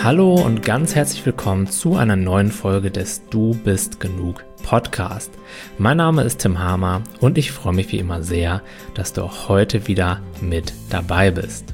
Hallo und ganz herzlich willkommen zu einer neuen Folge des Du bist genug Podcast. Mein Name ist Tim Hamer und ich freue mich wie immer sehr, dass du auch heute wieder mit dabei bist.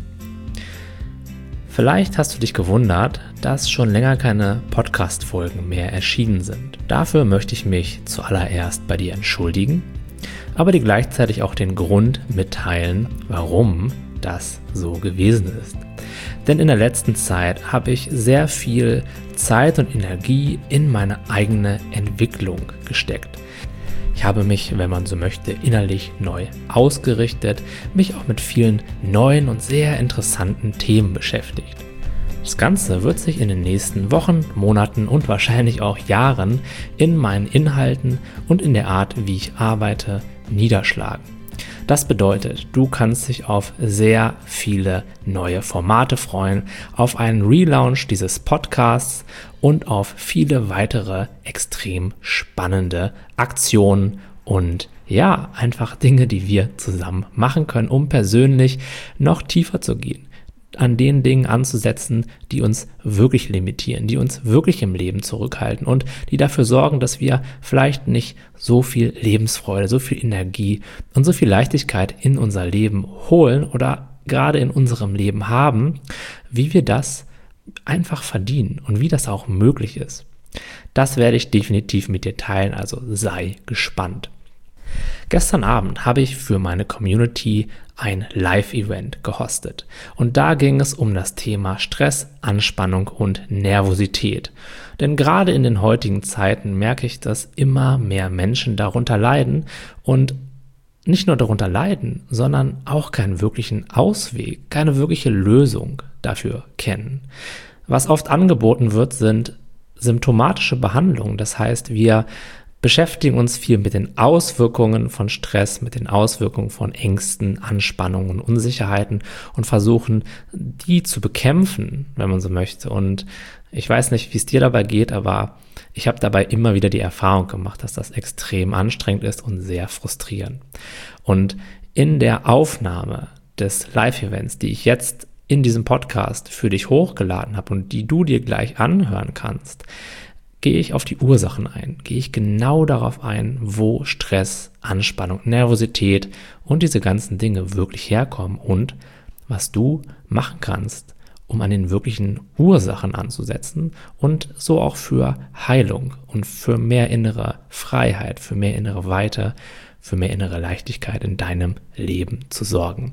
Vielleicht hast du dich gewundert, dass schon länger keine Podcast-Folgen mehr erschienen sind. Dafür möchte ich mich zuallererst bei dir entschuldigen, aber dir gleichzeitig auch den Grund mitteilen, warum das so gewesen ist. Denn in der letzten Zeit habe ich sehr viel Zeit und Energie in meine eigene Entwicklung gesteckt. Ich habe mich, wenn man so möchte, innerlich neu ausgerichtet, mich auch mit vielen neuen und sehr interessanten Themen beschäftigt. Das Ganze wird sich in den nächsten Wochen, Monaten und wahrscheinlich auch Jahren in meinen Inhalten und in der Art, wie ich arbeite, niederschlagen. Das bedeutet, du kannst dich auf sehr viele neue Formate freuen, auf einen Relaunch dieses Podcasts und auf viele weitere extrem spannende Aktionen und ja, einfach Dinge, die wir zusammen machen können, um persönlich noch tiefer zu gehen, an den Dingen anzusetzen, die uns wirklich limitieren, die uns wirklich im Leben zurückhalten und die dafür sorgen, dass wir vielleicht nicht so viel Lebensfreude, so viel Energie und so viel Leichtigkeit in unser Leben holen oder gerade in unserem Leben haben, wie wir das einfach verdienen und wie das auch möglich ist. Das werde ich definitiv mit dir teilen, also sei gespannt. Gestern Abend habe ich für meine Community ein Live-Event gehostet und da ging es um das Thema Stress, Anspannung und Nervosität. Denn gerade in den heutigen Zeiten merke ich, dass immer mehr Menschen darunter leiden und nicht nur darunter leiden, sondern auch keinen wirklichen Ausweg, keine wirkliche Lösung dafür kennen. Was oft angeboten wird, sind symptomatische Behandlungen. Das heißt, wir beschäftigen uns viel mit den Auswirkungen von Stress, mit den Auswirkungen von Ängsten, Anspannungen, Unsicherheiten und versuchen, die zu bekämpfen, wenn man so möchte. Und ich weiß nicht, wie es dir dabei geht, aber ich habe dabei immer wieder die Erfahrung gemacht, dass das extrem anstrengend ist und sehr frustrierend. Und in der Aufnahme des Live-Events, die ich jetzt in diesem Podcast für dich hochgeladen habe und die du dir gleich anhören kannst, gehe ich auf die Ursachen ein, gehe ich genau darauf ein, wo Stress, Anspannung, Nervosität und diese ganzen Dinge wirklich herkommen und was du machen kannst, um an den wirklichen Ursachen anzusetzen und so auch für Heilung und für mehr innere Freiheit, für mehr innere Weite, für mehr innere Leichtigkeit in deinem Leben zu sorgen.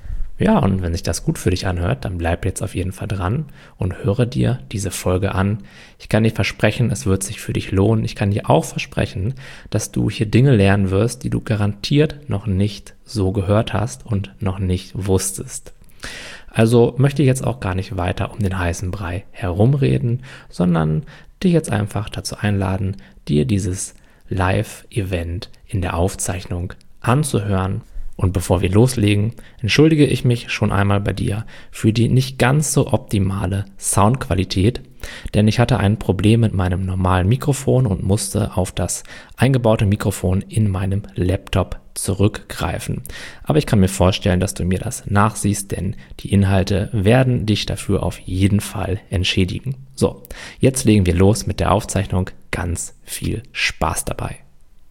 Ja, und wenn sich das gut für dich anhört, dann bleib jetzt auf jeden Fall dran und höre dir diese Folge an. Ich kann dir versprechen, es wird sich für dich lohnen. Ich kann dir auch versprechen, dass du hier Dinge lernen wirst, die du garantiert noch nicht so gehört hast und noch nicht wusstest. Also möchte ich jetzt auch gar nicht weiter um den heißen Brei herumreden, sondern dich jetzt einfach dazu einladen, dir dieses Live-Event in der Aufzeichnung anzuhören. Und bevor wir loslegen, entschuldige ich mich schon einmal bei dir für die nicht ganz so optimale Soundqualität, denn ich hatte ein Problem mit meinem normalen Mikrofon und musste auf das eingebaute Mikrofon in meinem Laptop zurückgreifen. Aber ich kann mir vorstellen, dass du mir das nachsiehst, denn die Inhalte werden dich dafür auf jeden Fall entschädigen. So, jetzt legen wir los mit der Aufzeichnung. Ganz viel Spaß dabei.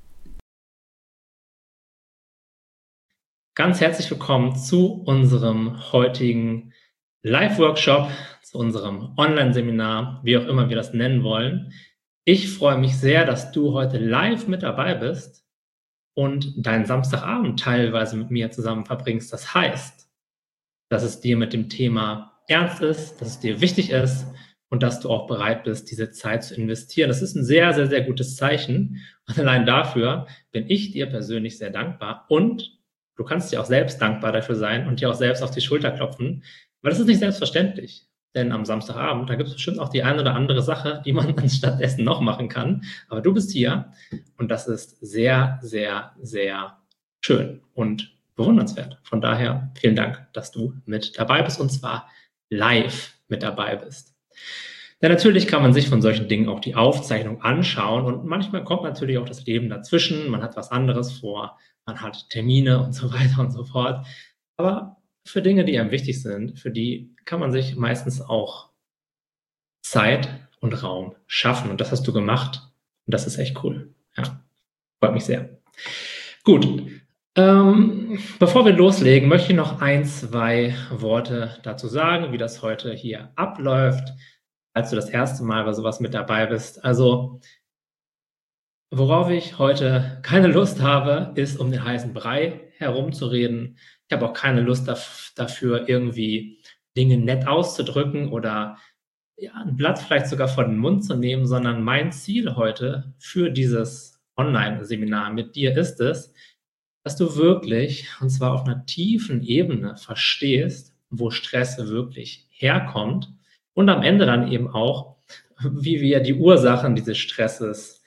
Ganz herzlich willkommen zu unserem heutigen Live-Workshop, zu unserem Online-Seminar, wie auch immer wir das nennen wollen. Ich freue mich sehr, dass du heute live mit dabei bist und deinen Samstagabend teilweise mit mir zusammen verbringst. Das heißt, dass es dir mit dem Thema ernst ist, dass es dir wichtig ist und dass du auch bereit bist, diese Zeit zu investieren. Das ist ein sehr, sehr, sehr gutes Zeichen. Und allein dafür bin ich dir persönlich sehr dankbar und du kannst dir auch selbst dankbar dafür sein und dir auch selbst auf die Schulter klopfen, weil das ist nicht selbstverständlich. Denn am Samstagabend, da gibt es bestimmt auch die eine oder andere Sache, die man anstattdessen noch machen kann. Aber du bist hier und das ist sehr, sehr, sehr schön und bewundernswert. Von daher vielen Dank, dass du mit dabei bist und zwar live mit dabei bist. Denn natürlich kann man sich von solchen Dingen auch die Aufzeichnung anschauen und manchmal kommt natürlich auch das Leben dazwischen, man hat was anderes vor, man hat Termine und so weiter und so fort. Aber für Dinge, die einem wichtig sind, für die kann man sich meistens auch Zeit und Raum schaffen. Und das hast du gemacht. Und das ist echt cool. Ja, freut mich sehr. Gut. Bevor wir loslegen, möchte ich noch 2 Worte dazu sagen, wie das heute hier abläuft, als du das erste Mal bei sowas mit dabei bist. Also, worauf ich heute keine Lust habe, ist um den heißen Brei herumzureden. Ich habe auch keine Lust dafür, irgendwie Dinge nett auszudrücken oder ja, ein Blatt vielleicht sogar vor den Mund zu nehmen, sondern mein Ziel heute für dieses Online-Seminar mit dir ist es, dass du wirklich, und zwar auf einer tiefen Ebene, verstehst, wo Stress wirklich herkommt und am Ende dann eben auch, wie wir die Ursachen dieses Stresses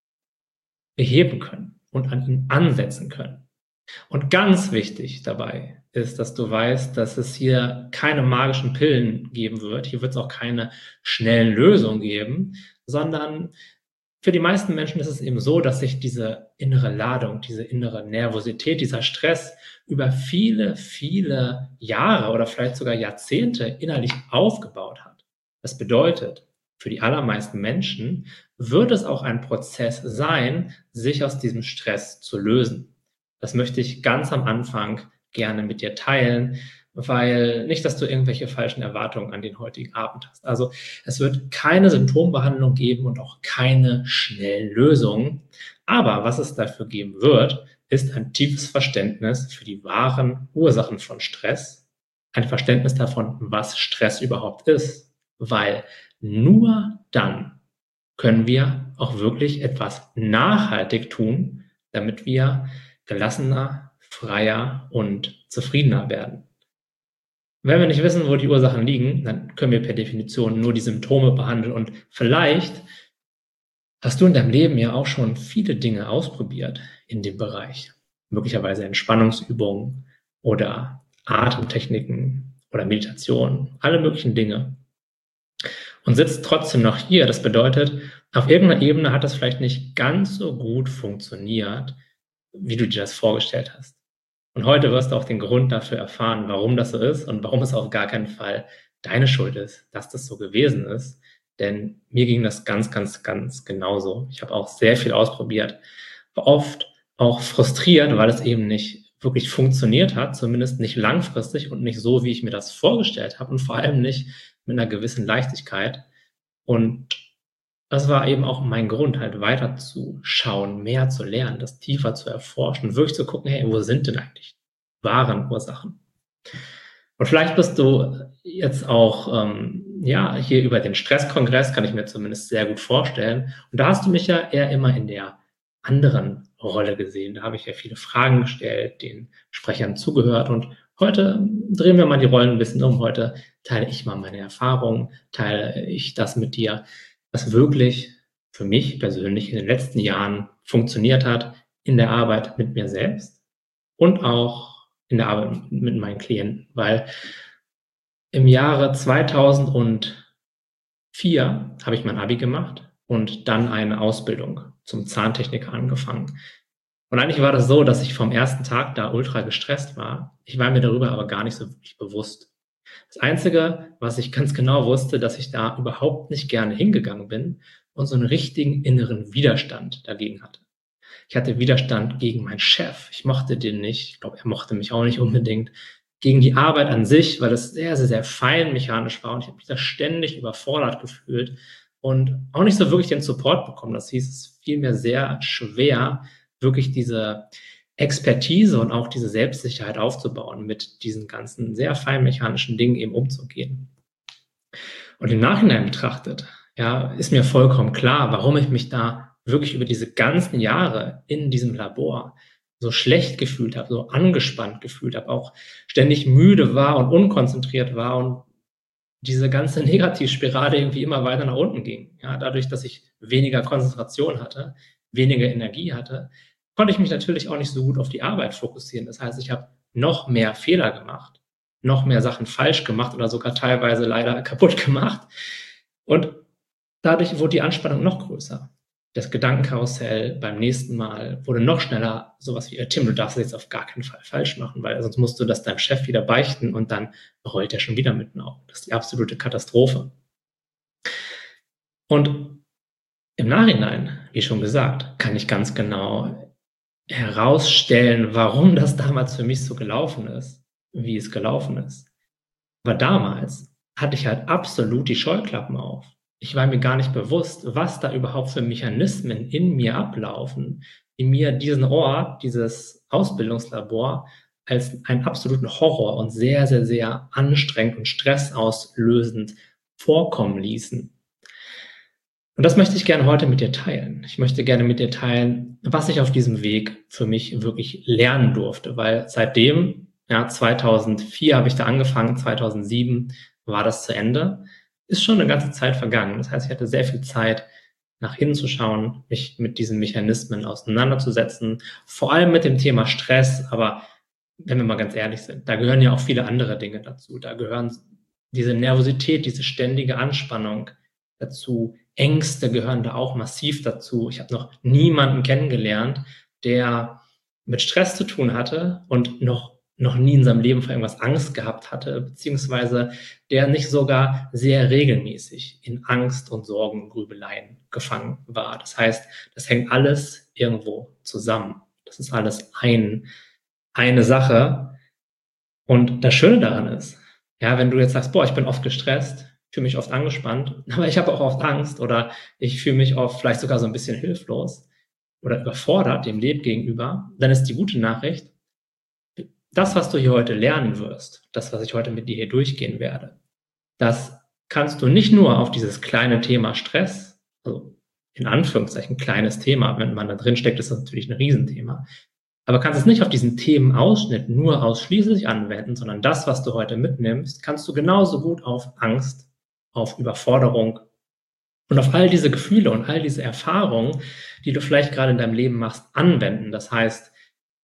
beheben können und an ihn ansetzen können. Und ganz wichtig dabei ist, dass du weißt, dass es hier keine magischen Pillen geben wird. Hier wird es auch keine schnellen Lösungen geben, sondern für die meisten Menschen ist es eben so, dass sich diese innere Ladung, diese innere Nervosität, dieser Stress über viele, viele Jahre oder vielleicht sogar Jahrzehnte innerlich aufgebaut hat. Das bedeutet, für die allermeisten Menschen wird es auch ein Prozess sein, sich aus diesem Stress zu lösen. Das möchte ich ganz am Anfang gerne mit dir teilen, weil nicht, dass du irgendwelche falschen Erwartungen an den heutigen Abend hast. Also es wird keine Symptombehandlung geben und auch keine schnellen Lösungen. Aber was es dafür geben wird, ist ein tiefes Verständnis für die wahren Ursachen von Stress, ein Verständnis davon, was Stress überhaupt ist, weil nur dann können wir auch wirklich etwas nachhaltig tun, damit wir gelassener, freier und zufriedener werden. Wenn wir nicht wissen, wo die Ursachen liegen, dann können wir per Definition nur die Symptome behandeln. Und vielleicht hast du in deinem Leben ja auch schon viele Dinge ausprobiert in dem Bereich. Möglicherweise Entspannungsübungen oder Atemtechniken oder Meditation, alle möglichen Dinge. Und sitzt trotzdem noch hier. Das bedeutet, auf irgendeiner Ebene hat das vielleicht nicht ganz so gut funktioniert, wie du dir das vorgestellt hast. Und heute wirst du auch den Grund dafür erfahren, warum das so ist und warum es auf gar keinen Fall deine Schuld ist, dass das so gewesen ist. Denn mir ging das ganz, ganz, ganz genauso. Ich habe auch sehr viel ausprobiert, war oft auch frustriert, weil es eben nicht wirklich funktioniert hat, zumindest nicht langfristig und nicht so, wie ich mir das vorgestellt habe und vor allem nicht mit einer gewissen Leichtigkeit. Und das war eben auch mein Grund, halt weiter zu schauen, mehr zu lernen, das tiefer zu erforschen, wirklich zu gucken, hey, wo sind denn eigentlich die wahren Ursachen? Und vielleicht bist du jetzt auch hier über den Stresskongress, kann ich mir zumindest sehr gut vorstellen. Und da hast du mich ja eher immer in der anderen Rolle gesehen. Da habe ich ja viele Fragen gestellt, den Sprechern zugehört. Und heute drehen wir mal die Rollen ein bisschen um. Heute teile ich mal meine Erfahrungen, teile ich das mit dir, was wirklich für mich persönlich in den letzten Jahren funktioniert hat in der Arbeit mit mir selbst und auch in der Arbeit mit meinen Klienten, weil im Jahre 2004 habe ich mein Abi gemacht und dann eine Ausbildung zum Zahntechniker angefangen. Und eigentlich war das so, dass ich vom ersten Tag da ultra gestresst war. Ich war mir darüber aber gar nicht so wirklich bewusst. Das Einzige, was ich ganz genau wusste, dass ich da überhaupt nicht gerne hingegangen bin und so einen richtigen inneren Widerstand dagegen hatte. Ich hatte Widerstand gegen meinen Chef. Ich mochte den nicht. Ich glaube, er mochte mich auch nicht unbedingt. Gegen die Arbeit an sich, weil es sehr, sehr, sehr feinmechanisch war und ich habe mich da ständig überfordert gefühlt und auch nicht so wirklich den Support bekommen. Das hieß, es fiel mir sehr schwer, wirklich diese Expertise und auch diese Selbstsicherheit aufzubauen, mit diesen ganzen sehr feinmechanischen Dingen eben umzugehen. Und im Nachhinein betrachtet, ja, ist mir vollkommen klar, warum ich mich da wirklich über diese ganzen Jahre in diesem Labor so schlecht gefühlt habe, so angespannt gefühlt habe, auch ständig müde war und unkonzentriert war und diese ganze Negativspirale irgendwie immer weiter nach unten ging. Ja, dadurch, dass ich weniger Konzentration hatte, weniger Energie hatte, konnte ich mich natürlich auch nicht so gut auf die Arbeit fokussieren. Das heißt, ich habe noch mehr Fehler gemacht, noch mehr Sachen falsch gemacht oder sogar teilweise leider kaputt gemacht. Und dadurch wurde die Anspannung noch größer. Das Gedankenkarussell beim nächsten Mal wurde noch schneller, sowas wie, Tim, du darfst es jetzt auf gar keinen Fall falsch machen, weil sonst musst du das deinem Chef wieder beichten und dann rollt er schon wieder mit den Augen. Das ist die absolute Katastrophe. Und im Nachhinein, wie schon gesagt, kann ich ganz genau herausstellen, warum das damals für mich so gelaufen ist, wie es gelaufen ist. Aber damals hatte ich halt absolut die Scheuklappen auf. Ich war mir gar nicht bewusst, was da überhaupt für Mechanismen in mir ablaufen, die mir diesen Ort, dieses Ausbildungslabor als einen absoluten Horror und sehr, sehr, sehr anstrengend und stressauslösend vorkommen ließen. Und das möchte ich gerne heute mit dir teilen. Ich möchte gerne mit dir teilen, was ich auf diesem Weg für mich wirklich lernen durfte, weil seitdem, 2004 habe ich da angefangen, 2007 war das zu Ende, ist schon eine ganze Zeit vergangen. Das heißt, ich hatte sehr viel Zeit, nach innen zu schauen, mich mit diesen Mechanismen auseinanderzusetzen, vor allem mit dem Thema Stress, aber wenn wir mal ganz ehrlich sind, da gehören ja auch viele andere Dinge dazu. Da gehören diese Nervosität, diese ständige Anspannung dazu. Ängste gehören da auch massiv dazu. Ich habe noch niemanden kennengelernt, der mit Stress zu tun hatte und noch nie in seinem Leben vor irgendwas Angst gehabt hatte, beziehungsweise der nicht sogar sehr regelmäßig in Angst und Sorgen und Grübeleien gefangen war. Das heißt, das hängt alles irgendwo zusammen. Das ist alles eine Sache. Und das Schöne daran ist, wenn du jetzt sagst, boah, ich bin oft gestresst, fühle mich oft angespannt, aber ich habe auch oft Angst oder ich fühle mich oft vielleicht sogar so ein bisschen hilflos oder überfordert dem Leben gegenüber, dann ist die gute Nachricht, das, was du hier heute lernen wirst, das, was ich heute mit dir hier durchgehen werde, das kannst du nicht nur auf dieses kleine Thema Stress, also in Anführungszeichen kleines Thema, wenn man da drin steckt, ist das natürlich ein Riesenthema, aber kannst es nicht auf diesen Themenausschnitt nur ausschließlich anwenden, sondern das, was du heute mitnimmst, kannst du genauso gut auf Angst, auf Überforderung und auf all diese Gefühle und all diese Erfahrungen, die du vielleicht gerade in deinem Leben machst, anwenden. Das heißt,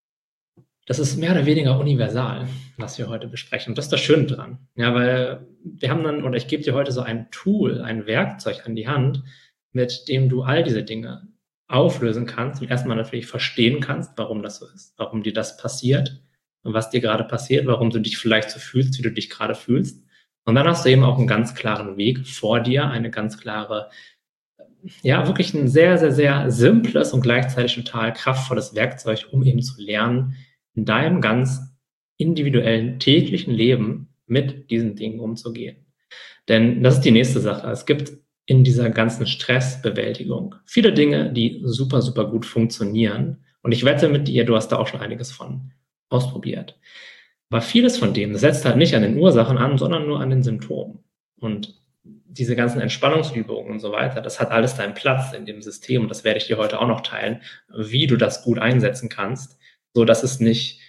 das ist mehr oder weniger universal, was wir heute besprechen. Und das ist das Schöne dran. Ja, weil wir haben dann, oder ich gebe dir heute so ein Tool, ein Werkzeug an die Hand, mit dem du all diese Dinge auflösen kannst und erstmal natürlich verstehen kannst, warum das so ist, warum dir das passiert und was dir gerade passiert, warum du dich vielleicht so fühlst, wie du dich gerade fühlst. Und dann hast du eben auch einen ganz klaren Weg vor dir, eine ganz klare, wirklich ein sehr, sehr, sehr simples und gleichzeitig total kraftvolles Werkzeug, um eben zu lernen, in deinem ganz individuellen täglichen Leben mit diesen Dingen umzugehen. Denn das ist die nächste Sache. Es gibt in dieser ganzen Stressbewältigung viele Dinge, die super, super gut funktionieren. Und ich wette mit dir, du hast da auch schon einiges von ausprobiert. Aber vieles von dem setzt halt nicht an den Ursachen an, sondern nur an den Symptomen. Und diese ganzen Entspannungsübungen und so weiter, das hat alles seinen Platz in dem System. Und das werde ich dir heute auch noch teilen, wie du das gut einsetzen kannst, so dass es nicht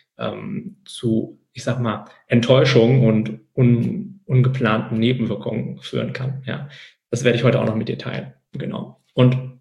zu, ich sag mal, Enttäuschung und ungeplanten Nebenwirkungen führen kann. Ja, das werde ich heute auch noch mit dir teilen. Genau. Und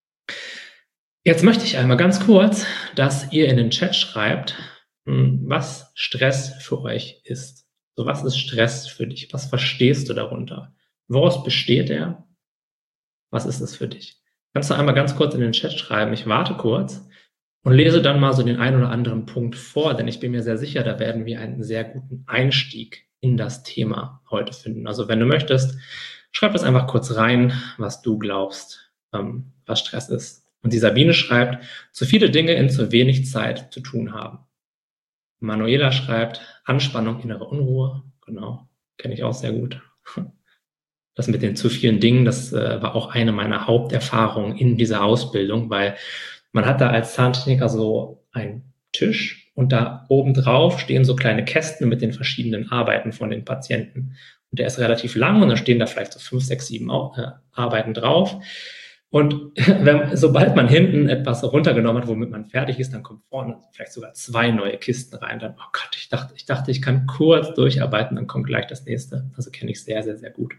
jetzt möchte ich einmal ganz kurz, dass ihr in den Chat schreibt, was Stress für euch ist. So, was ist Stress für dich? Was verstehst du darunter? Woraus besteht er? Was ist es für dich? Kannst du einmal ganz kurz in den Chat schreiben? Ich warte kurz und lese dann mal so den einen oder anderen Punkt vor, denn ich bin mir sehr sicher, da werden wir einen sehr guten Einstieg in das Thema heute finden. Also wenn du möchtest, schreib das einfach kurz rein, was du glaubst, was Stress ist. Und die Sabine schreibt, zu viele Dinge in zu wenig Zeit zu tun haben. Manuela schreibt, Anspannung, innere Unruhe. Genau, kenne ich auch sehr gut. Das mit den zu vielen Dingen, das war auch eine meiner Haupterfahrungen in dieser Ausbildung, weil man hat da als Zahntechniker so einen Tisch und da oben drauf stehen so kleine Kästen mit den verschiedenen Arbeiten von den Patienten. Und der ist relativ lang und dann stehen da vielleicht so 5, 6, 7 Arbeiten drauf. Und sobald man hinten etwas runtergenommen hat, womit man fertig ist, dann kommt vorne vielleicht sogar 2 neue Kisten rein. Dann, oh Gott, ich dachte, ich kann kurz durcharbeiten, dann kommt gleich das nächste. Also kenne ich sehr, sehr, sehr gut.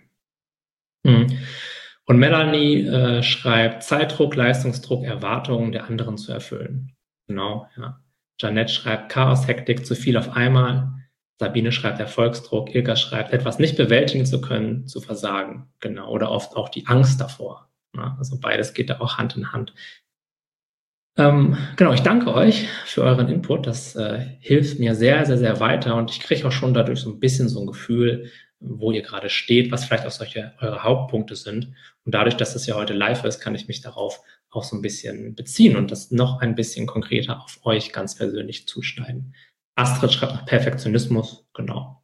Und Melanie schreibt, Zeitdruck, Leistungsdruck, Erwartungen der anderen zu erfüllen. Genau, ja. Janette schreibt, Chaos, Hektik, zu viel auf einmal. Sabine schreibt, Erfolgsdruck. Ilka schreibt, etwas nicht bewältigen zu können, zu versagen. Genau, oder oft auch die Angst davor. Ja, also beides geht da auch Hand in Hand. Genau, ich danke euch für euren Input. Das hilft mir sehr, sehr, sehr weiter und ich kriege auch schon dadurch so ein bisschen so ein Gefühl, wo ihr gerade steht, was vielleicht auch solche eure Hauptpunkte sind. Und dadurch, dass das ja heute live ist, kann ich mich darauf auch so ein bisschen beziehen und das noch ein bisschen konkreter auf euch ganz persönlich zuschneiden. Astrid schreibt nach Perfektionismus, genau.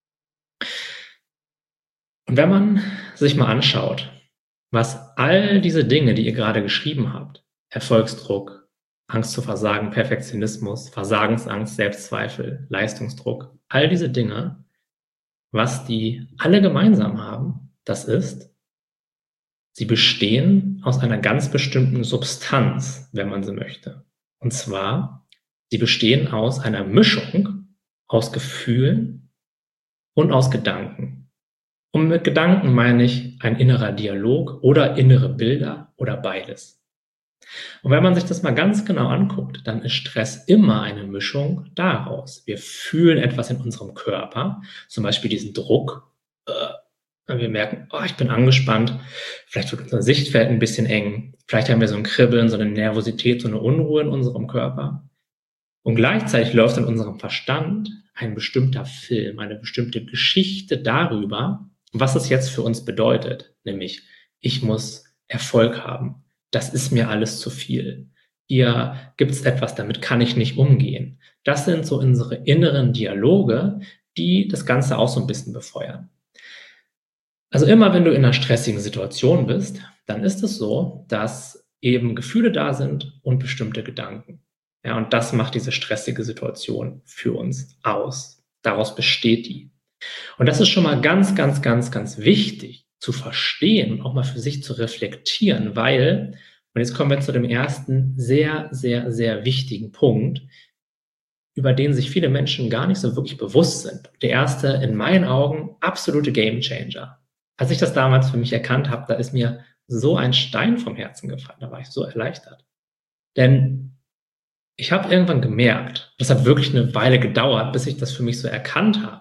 Und wenn man sich mal anschaut, was all diese Dinge, die ihr gerade geschrieben habt, Erfolgsdruck, Angst zu versagen, Perfektionismus, Versagensangst, Selbstzweifel, Leistungsdruck, all diese Dinge, was die alle gemeinsam haben, das ist, sie bestehen aus einer ganz bestimmten Substanz, wenn man so möchte. Und zwar, sie bestehen aus einer Mischung aus Gefühlen und aus Gedanken. Und mit Gedanken meine ich ein innerer Dialog oder innere Bilder oder beides. Und wenn man sich das mal ganz genau anguckt, dann ist Stress immer eine Mischung daraus. Wir fühlen etwas in unserem Körper, zum Beispiel diesen Druck. Wir merken, oh, ich bin angespannt, vielleicht wird unser Sichtfeld ein bisschen eng, vielleicht haben wir so ein Kribbeln, so eine Nervosität, so eine Unruhe in unserem Körper. Und gleichzeitig läuft in unserem Verstand ein bestimmter Film, eine bestimmte Geschichte darüber, was es jetzt für uns bedeutet, nämlich ich muss Erfolg haben. Das ist mir alles zu viel. Hier gibt es etwas, damit kann ich nicht umgehen. Das sind so unsere inneren Dialoge, die das Ganze auch so ein bisschen befeuern. Also immer wenn du in einer stressigen Situation bist, dann ist es so, dass eben Gefühle da sind und bestimmte Gedanken. Ja, und das macht diese stressige Situation für uns aus. Daraus besteht die. Und das ist schon mal ganz, ganz, ganz, ganz wichtig zu verstehen und auch mal für sich zu reflektieren, weil, und jetzt kommen wir zu dem ersten sehr, sehr, sehr wichtigen Punkt, über den sich viele Menschen gar nicht so wirklich bewusst sind. Der erste, in meinen Augen, absolute Gamechanger. Als ich das damals für mich erkannt habe, da ist mir so ein Stein vom Herzen gefallen, da war ich so erleichtert. Denn ich habe irgendwann gemerkt, das hat wirklich eine Weile gedauert, bis ich das für mich so erkannt habe,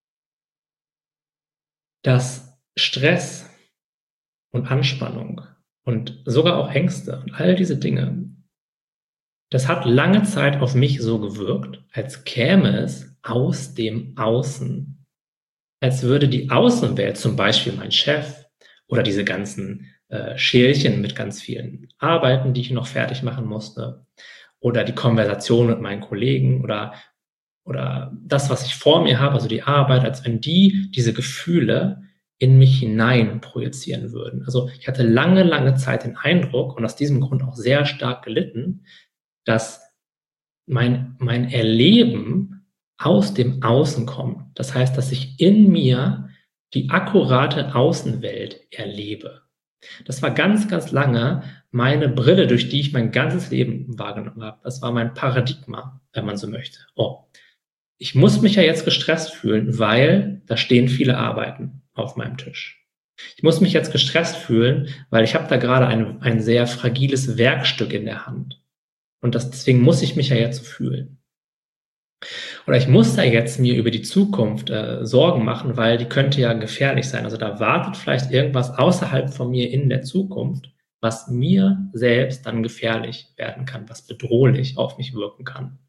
dass Stress und Anspannung und sogar auch Ängste und all diese Dinge, das hat lange Zeit auf mich so gewirkt, als käme es aus dem Außen. Als würde die Außenwelt, zum Beispiel mein Chef oder diese ganzen Schälchen mit ganz vielen Arbeiten, die ich noch fertig machen musste, oder die Konversation mit meinen Kollegen oder das, was ich vor mir habe, also die Arbeit, als wenn die diese Gefühle in mich hinein projizieren würden. Also ich hatte lange, lange Zeit den Eindruck und aus diesem Grund auch sehr stark gelitten, dass mein Erleben aus dem Außen kommt. Das heißt, dass ich in mir die akkurate Außenwelt erlebe. Das war ganz, ganz lange meine Brille, durch die ich mein ganzes Leben wahrgenommen habe. Das war mein Paradigma, wenn man so möchte. Oh, ich muss mich ja jetzt gestresst fühlen, weil da stehen viele Arbeiten auf meinem Tisch. Ich muss mich jetzt gestresst fühlen, weil ich habe da gerade ein sehr fragiles Werkstück in der Hand. Und deswegen muss ich mich ja jetzt so fühlen. Oder ich muss da jetzt mir über die Zukunft Sorgen machen, weil die könnte ja gefährlich sein. Also da wartet vielleicht irgendwas außerhalb von mir in der Zukunft, was mir selbst dann gefährlich werden kann, was bedrohlich auf mich wirken kann.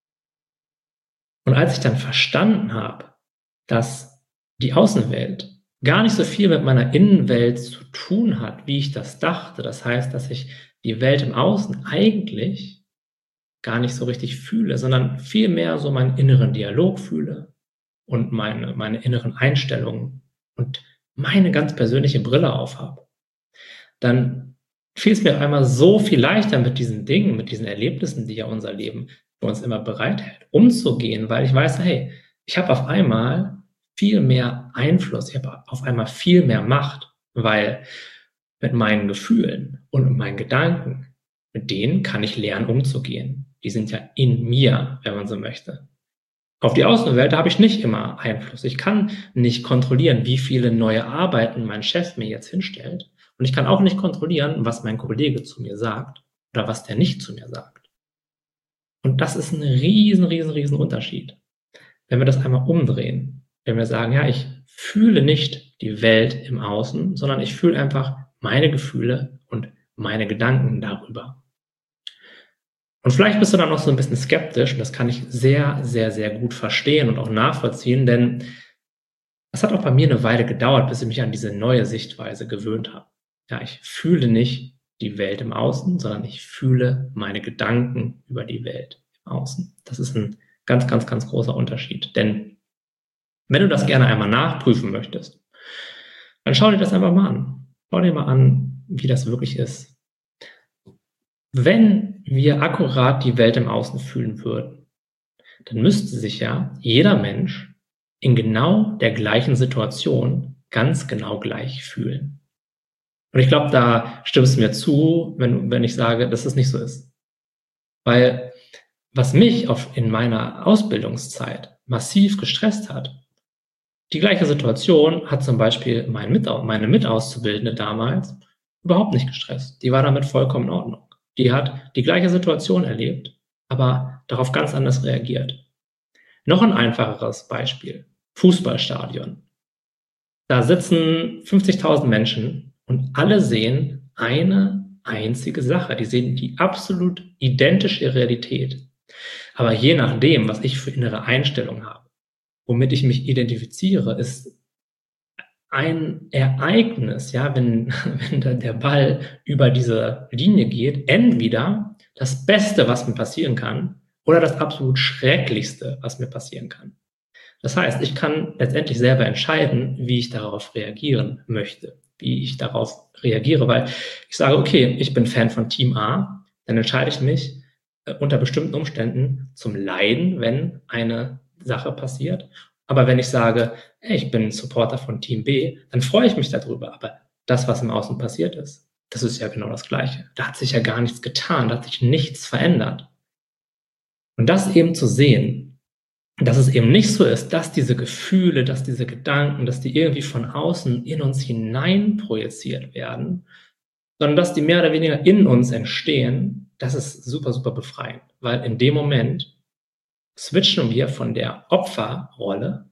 Und als ich dann verstanden habe, dass die Außenwelt gar nicht so viel mit meiner Innenwelt zu tun hat, wie ich das dachte, das heißt, dass ich die Welt im Außen eigentlich gar nicht so richtig fühle, sondern vielmehr so meinen inneren Dialog fühle und meine inneren Einstellungen und meine ganz persönliche Brille aufhabe, dann fiel es mir auf einmal so viel leichter mit diesen Dingen, mit diesen Erlebnissen, die ja unser Leben für uns immer bereithält, umzugehen, weil ich weiß, hey, ich habe auf einmal viel mehr Einfluss, ich habe auf einmal viel mehr Macht, weil mit meinen Gefühlen und mit meinen Gedanken, mit denen kann ich lernen, umzugehen. Die sind ja in mir, wenn man so möchte. Auf die Außenwelt habe ich nicht immer Einfluss. Ich kann nicht kontrollieren, wie viele neue Arbeiten mein Chef mir jetzt hinstellt. Und ich kann auch nicht kontrollieren, was mein Kollege zu mir sagt oder was der nicht zu mir sagt. Und das ist ein riesen Unterschied. Wenn wir das einmal umdrehen, wenn wir sagen, ja, ich fühle nicht die Welt im Außen, sondern ich fühle einfach meine Gefühle und meine Gedanken darüber. Und vielleicht bist du dann noch so ein bisschen skeptisch und das kann ich sehr, sehr, sehr gut verstehen und auch nachvollziehen, denn es hat auch bei mir eine Weile gedauert, bis ich mich an diese neue Sichtweise gewöhnt habe. Ja, ich fühle nicht die Welt im Außen, sondern ich fühle meine Gedanken über die Welt im Außen. Das ist ein ganz, ganz, ganz großer Unterschied. Denn wenn du das gerne einmal nachprüfen möchtest, dann schau dir das einfach mal an. Schau dir mal an, wie das wirklich ist. Wenn wir akkurat die Welt im Außen fühlen würden, dann müsste sich ja jeder Mensch in genau der gleichen Situation ganz genau gleich fühlen. Und ich glaube, da stimmst du mir zu, wenn ich sage, dass es nicht so ist. Weil was mich in meiner Ausbildungszeit massiv gestresst hat, die gleiche Situation hat zum Beispiel meine Mitauszubildende damals überhaupt nicht gestresst. Die war damit vollkommen in Ordnung. Die hat die gleiche Situation erlebt, aber darauf ganz anders reagiert. Noch ein einfacheres Beispiel. Fußballstadion. Da sitzen 50.000 Menschen und alle sehen eine einzige Sache. Die sehen die absolut identische Realität. Aber je nachdem, was ich für innere Einstellungen habe, womit ich mich identifiziere, ist ein Ereignis, ja, wenn der Ball über diese Linie geht, entweder das Beste, was mir passieren kann, oder das absolut Schrecklichste, was mir passieren kann. Das heißt, ich kann letztendlich selber entscheiden, wie ich darauf reagieren möchte, wie ich darauf reagiere, weil ich sage, okay, ich bin Fan von Team A, dann entscheide ich mich unter bestimmten Umständen zum Leiden, wenn eine Sache passiert. Aber wenn ich sage, hey, ich bin Supporter von Team B, dann freue ich mich darüber. Aber das, was im Außen passiert ist, das ist ja genau das Gleiche. Da hat sich ja gar nichts getan, da hat sich nichts verändert. Und das eben zu sehen, dass es eben nicht so ist, dass diese Gefühle, dass diese Gedanken, dass die irgendwie von außen in uns hinein projiziert werden, sondern dass die mehr oder weniger in uns entstehen, das ist super, super befreiend. Weil in dem Moment switchen wir von der Opferrolle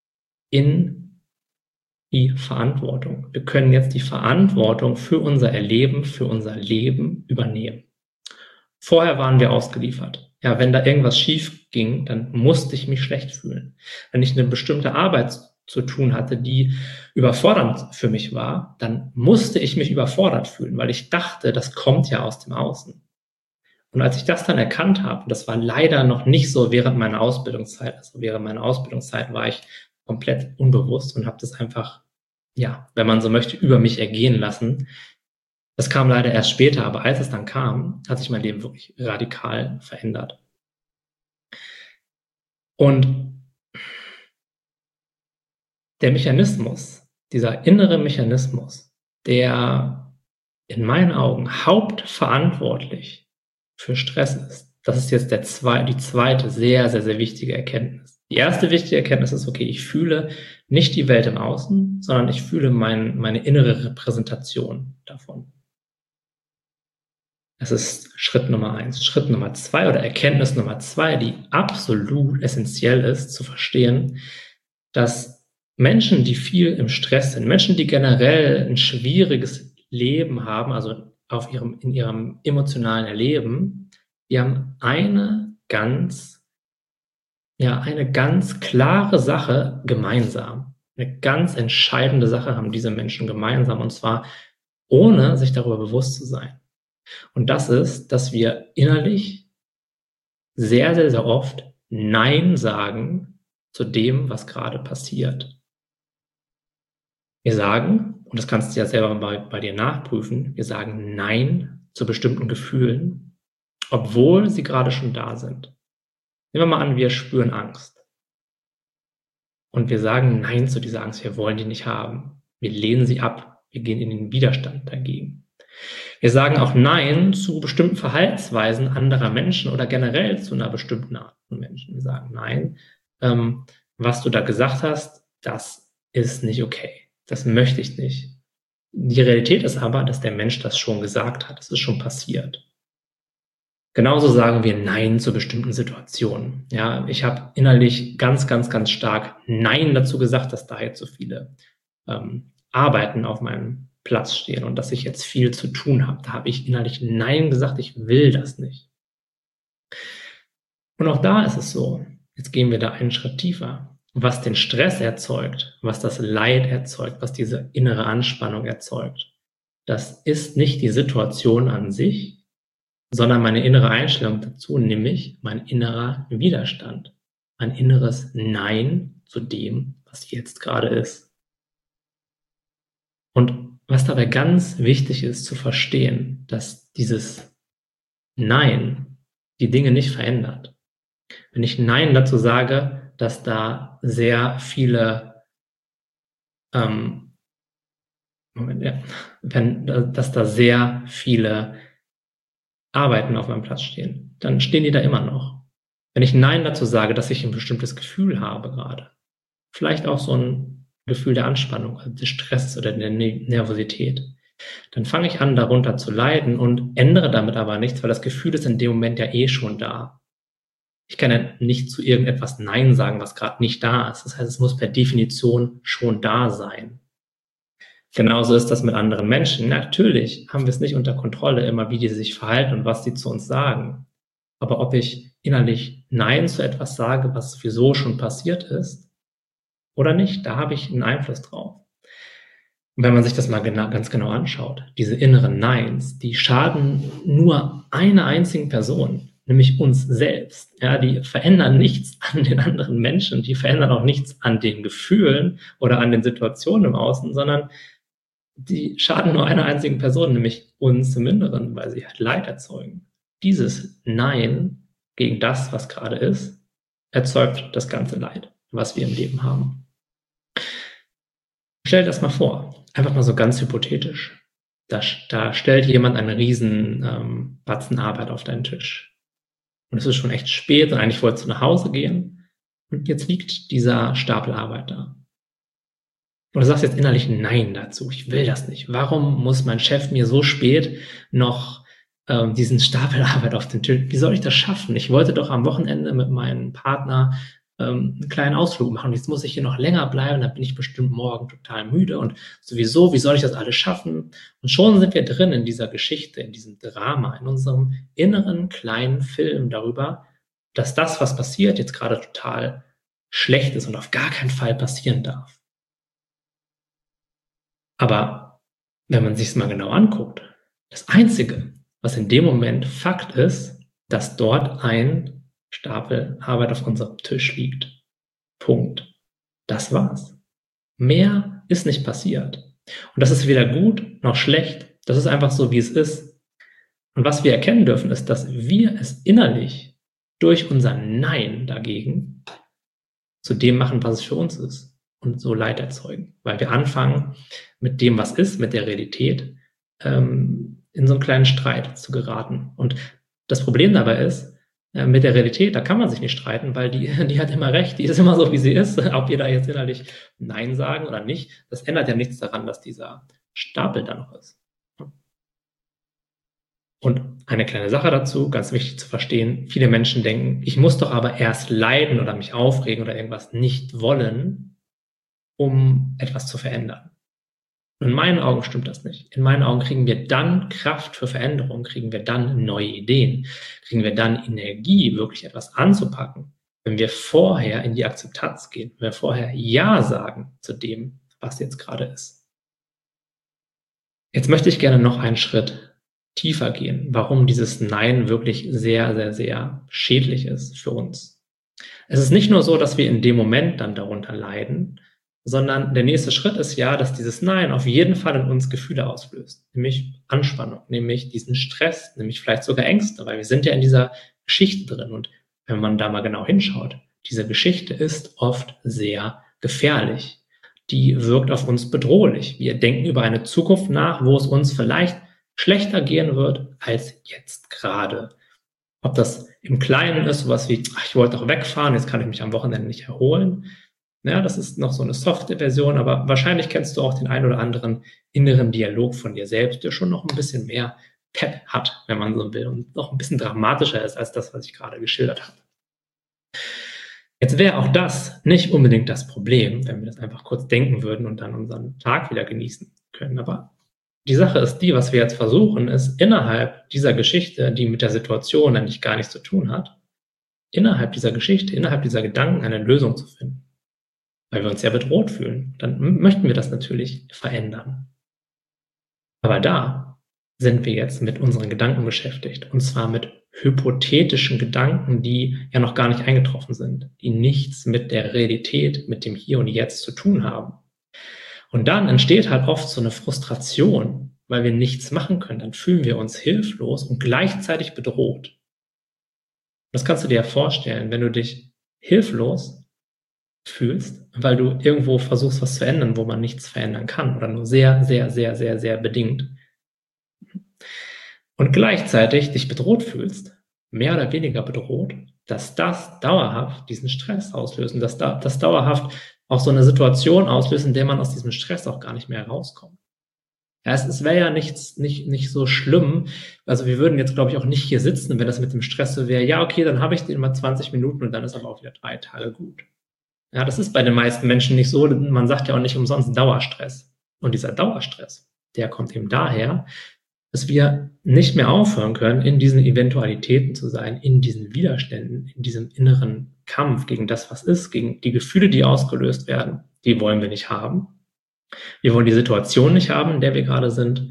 in die Verantwortung. Wir können jetzt die Verantwortung für unser Erleben, für unser Leben übernehmen. Vorher waren wir ausgeliefert. Ja, wenn da irgendwas schief ging, dann musste ich mich schlecht fühlen. Wenn ich eine bestimmte Arbeit zu tun hatte, die überfordernd für mich war, dann musste ich mich überfordert fühlen, weil ich dachte, das kommt ja aus dem Außen. Und als ich das dann erkannt habe, und das war leider noch nicht so während meiner Ausbildungszeit, also während meiner Ausbildungszeit war ich komplett unbewusst und habe das einfach, ja, wenn man so möchte, über mich ergehen lassen. Das kam leider erst später, aber als es dann kam, hat sich mein Leben wirklich radikal verändert. Und der Mechanismus, dieser innere Mechanismus, der in meinen Augen hauptverantwortlich für Stress ist, das ist jetzt die zweite sehr, sehr, sehr wichtige Erkenntnis. Die erste wichtige Erkenntnis ist, okay, ich fühle nicht die Welt im Außen, sondern ich fühle meine innere Repräsentation davon. Das ist Schritt Nummer 1. Schritt Nummer 2 oder Erkenntnis Nummer 2, die absolut essentiell ist, zu verstehen, dass Menschen, die viel im Stress sind, Menschen, die generell ein schwieriges Leben haben, also in ihrem emotionalen Erleben, die haben eine ganz klare Sache gemeinsam. Eine ganz entscheidende Sache haben diese Menschen gemeinsam, und zwar ohne sich darüber bewusst zu sein. Und das ist, dass wir innerlich sehr, sehr, sehr oft Nein sagen zu dem, was gerade passiert. Wir sagen, und das kannst du ja selber bei dir nachprüfen, wir sagen Nein zu bestimmten Gefühlen, obwohl sie gerade schon da sind. Nehmen wir mal an, wir spüren Angst. Und wir sagen Nein zu dieser Angst, wir wollen die nicht haben. Wir lehnen sie ab, wir gehen in den Widerstand dagegen. Wir sagen auch Nein zu bestimmten Verhaltensweisen anderer Menschen oder generell zu einer bestimmten Art von Menschen. Wir sagen Nein, was du da gesagt hast, das ist nicht okay. Das möchte ich nicht. Die Realität ist aber, dass der Mensch das schon gesagt hat. Es ist schon passiert. Genauso sagen wir Nein zu bestimmten Situationen. Ja, ich habe innerlich ganz, ganz, ganz stark Nein dazu gesagt, dass da jetzt so viele Arbeiten auf meinem Platz stehen und dass ich jetzt viel zu tun habe. Da habe ich innerlich Nein gesagt, ich will das nicht. Und auch da ist es so, jetzt gehen wir da einen Schritt tiefer, was den Stress erzeugt, was das Leid erzeugt, was diese innere Anspannung erzeugt. Das ist nicht die Situation an sich, sondern meine innere Einstellung dazu, nämlich mein innerer Widerstand, mein inneres Nein zu dem, was jetzt gerade ist. Und was dabei ganz wichtig ist zu verstehen, dass dieses Nein die Dinge nicht verändert. Wenn ich Nein dazu sage, dass da sehr viele, dass da sehr viele Arbeiten auf meinem Platz stehen, dann stehen die da immer noch. Wenn ich Nein dazu sage, dass ich ein bestimmtes Gefühl habe gerade, vielleicht auch so ein Gefühl der Anspannung, also des Stresses oder der Nervosität, dann fange ich an, darunter zu leiden und ändere damit aber nichts, weil das Gefühl ist in dem Moment ja eh schon da. Ich kann ja nicht zu irgendetwas Nein sagen, was gerade nicht da ist. Das heißt, es muss per Definition schon da sein. Genauso ist das mit anderen Menschen. Natürlich haben wir es nicht unter Kontrolle, immer wie die sich verhalten und was die zu uns sagen. Aber ob ich innerlich Nein zu etwas sage, was sowieso schon passiert ist, oder nicht, da habe ich einen Einfluss drauf. Und wenn man sich das mal ganz genau anschaut, diese inneren Neins, die schaden nur einer einzigen Person, nämlich uns selbst. Ja, die verändern nichts an den anderen Menschen, die verändern auch nichts an den Gefühlen oder an den Situationen im Außen, sondern die schaden nur einer einzigen Person, nämlich uns im Inneren, weil sie halt Leid erzeugen. Dieses Nein gegen das, was gerade ist, erzeugt das ganze Leid, was wir im Leben haben. Stell dir das mal vor, einfach mal so ganz hypothetisch. Da stellt jemand einen riesen Batzen Arbeit auf deinen Tisch. Und es ist schon echt spät und eigentlich wolltest du nach Hause gehen und jetzt liegt dieser Stapel Arbeit da. Und du sagst jetzt innerlich Nein dazu. Ich will das nicht. Warum muss mein Chef mir so spät noch diesen Stapel Arbeit auf den Tisch? Wie soll ich das schaffen? Ich wollte doch am Wochenende mit meinem Partner einen kleinen Ausflug machen. Jetzt muss ich hier noch länger bleiben. Dann bin ich bestimmt morgen total müde. Und sowieso, wie soll ich das alles schaffen? Und schon sind wir drin in dieser Geschichte, in diesem Drama, in unserem inneren kleinen Film darüber, dass das, was passiert, jetzt gerade total schlecht ist und auf gar keinen Fall passieren darf. Aber wenn man sich es mal genau anguckt, das Einzige, was in dem Moment Fakt ist, dass dort ein Stapel Arbeit auf unserem Tisch liegt. Punkt. Das war's. Mehr ist nicht passiert. Und das ist weder gut noch schlecht. Das ist einfach so, wie es ist. Und was wir erkennen dürfen, ist, dass wir es innerlich durch unser Nein dagegen zu dem machen, was es für uns ist. Und so Leid erzeugen. Weil wir anfangen, mit dem, was ist, mit der Realität, in so einen kleinen Streit zu geraten. Und das Problem dabei ist, mit der Realität, da kann man sich nicht streiten, weil die hat immer recht, die ist immer so, wie sie ist. Ob wir da jetzt innerlich Nein sagen oder nicht, das ändert ja nichts daran, dass dieser Stapel da noch ist. Und eine kleine Sache dazu, ganz wichtig zu verstehen, viele Menschen denken, ich muss doch aber erst leiden oder mich aufregen oder irgendwas nicht wollen, um etwas zu verändern. Und in meinen Augen stimmt das nicht. In meinen Augen kriegen wir dann Kraft für Veränderung, kriegen wir dann neue Ideen, kriegen wir dann Energie, wirklich etwas anzupacken, wenn wir vorher in die Akzeptanz gehen, wenn wir vorher Ja sagen zu dem, was jetzt gerade ist. Jetzt möchte ich gerne noch einen Schritt tiefer gehen, warum dieses Nein wirklich sehr, sehr, sehr schädlich ist für uns. Es ist nicht nur so, dass wir in dem Moment dann darunter leiden, sondern der nächste Schritt ist ja, dass dieses Nein auf jeden Fall in uns Gefühle auslöst, nämlich Anspannung, nämlich diesen Stress, nämlich vielleicht sogar Ängste, weil wir sind ja in dieser Geschichte drin und wenn man da mal genau hinschaut, diese Geschichte ist oft sehr gefährlich. Die wirkt auf uns bedrohlich. Wir denken über eine Zukunft nach, wo es uns vielleicht schlechter gehen wird als jetzt gerade. Ob das im Kleinen ist, sowas wie, ich wollte doch wegfahren, jetzt kann ich mich am Wochenende nicht erholen. Ja, das ist noch so eine softe Version, aber wahrscheinlich kennst du auch den ein oder anderen inneren Dialog von dir selbst, der schon noch ein bisschen mehr Pep hat, wenn man so will, und noch ein bisschen dramatischer ist als das, was ich gerade geschildert habe. Jetzt wäre auch das nicht unbedingt das Problem, wenn wir das einfach kurz denken würden und dann unseren Tag wieder genießen können. Aber die Sache ist die, was wir jetzt versuchen, ist innerhalb dieser Geschichte, die mit der Situation eigentlich gar nichts zu tun hat, innerhalb dieser Geschichte, innerhalb dieser Gedanken eine Lösung zu finden. Weil wir uns ja bedroht fühlen. Dann möchten wir das natürlich verändern. Aber da sind wir jetzt mit unseren Gedanken beschäftigt. Und zwar mit hypothetischen Gedanken, die ja noch gar nicht eingetroffen sind, die nichts mit der Realität, mit dem Hier und Jetzt zu tun haben. Und dann entsteht halt oft so eine Frustration, weil wir nichts machen können. Dann fühlen wir uns hilflos und gleichzeitig bedroht. Das kannst du dir ja vorstellen, wenn du dich hilflos fühlst, weil du irgendwo versuchst, was zu ändern, wo man nichts verändern kann oder nur sehr, sehr, sehr, sehr, sehr bedingt. Und gleichzeitig dich bedroht fühlst, mehr oder weniger bedroht, dass das dauerhaft diesen Stress auslöst, dass das dauerhaft auch so eine Situation auslöst, in der man aus diesem Stress auch gar nicht mehr rauskommt. Ja, es wäre ja nicht so schlimm. Also wir würden jetzt, glaube ich, auch nicht hier sitzen, wenn das mit dem Stress so wäre. Ja, okay, dann habe ich den mal 20 Minuten und dann ist aber auch wieder 3 Tage gut. Ja, das ist bei den meisten Menschen nicht so. Man sagt ja auch nicht umsonst Dauerstress. Und dieser Dauerstress, der kommt eben daher, dass wir nicht mehr aufhören können, in diesen Eventualitäten zu sein, in diesen Widerständen, in diesem inneren Kampf gegen das, was ist, gegen die Gefühle, die ausgelöst werden. Die wollen wir nicht haben. Wir wollen die Situation nicht haben, in der wir gerade sind.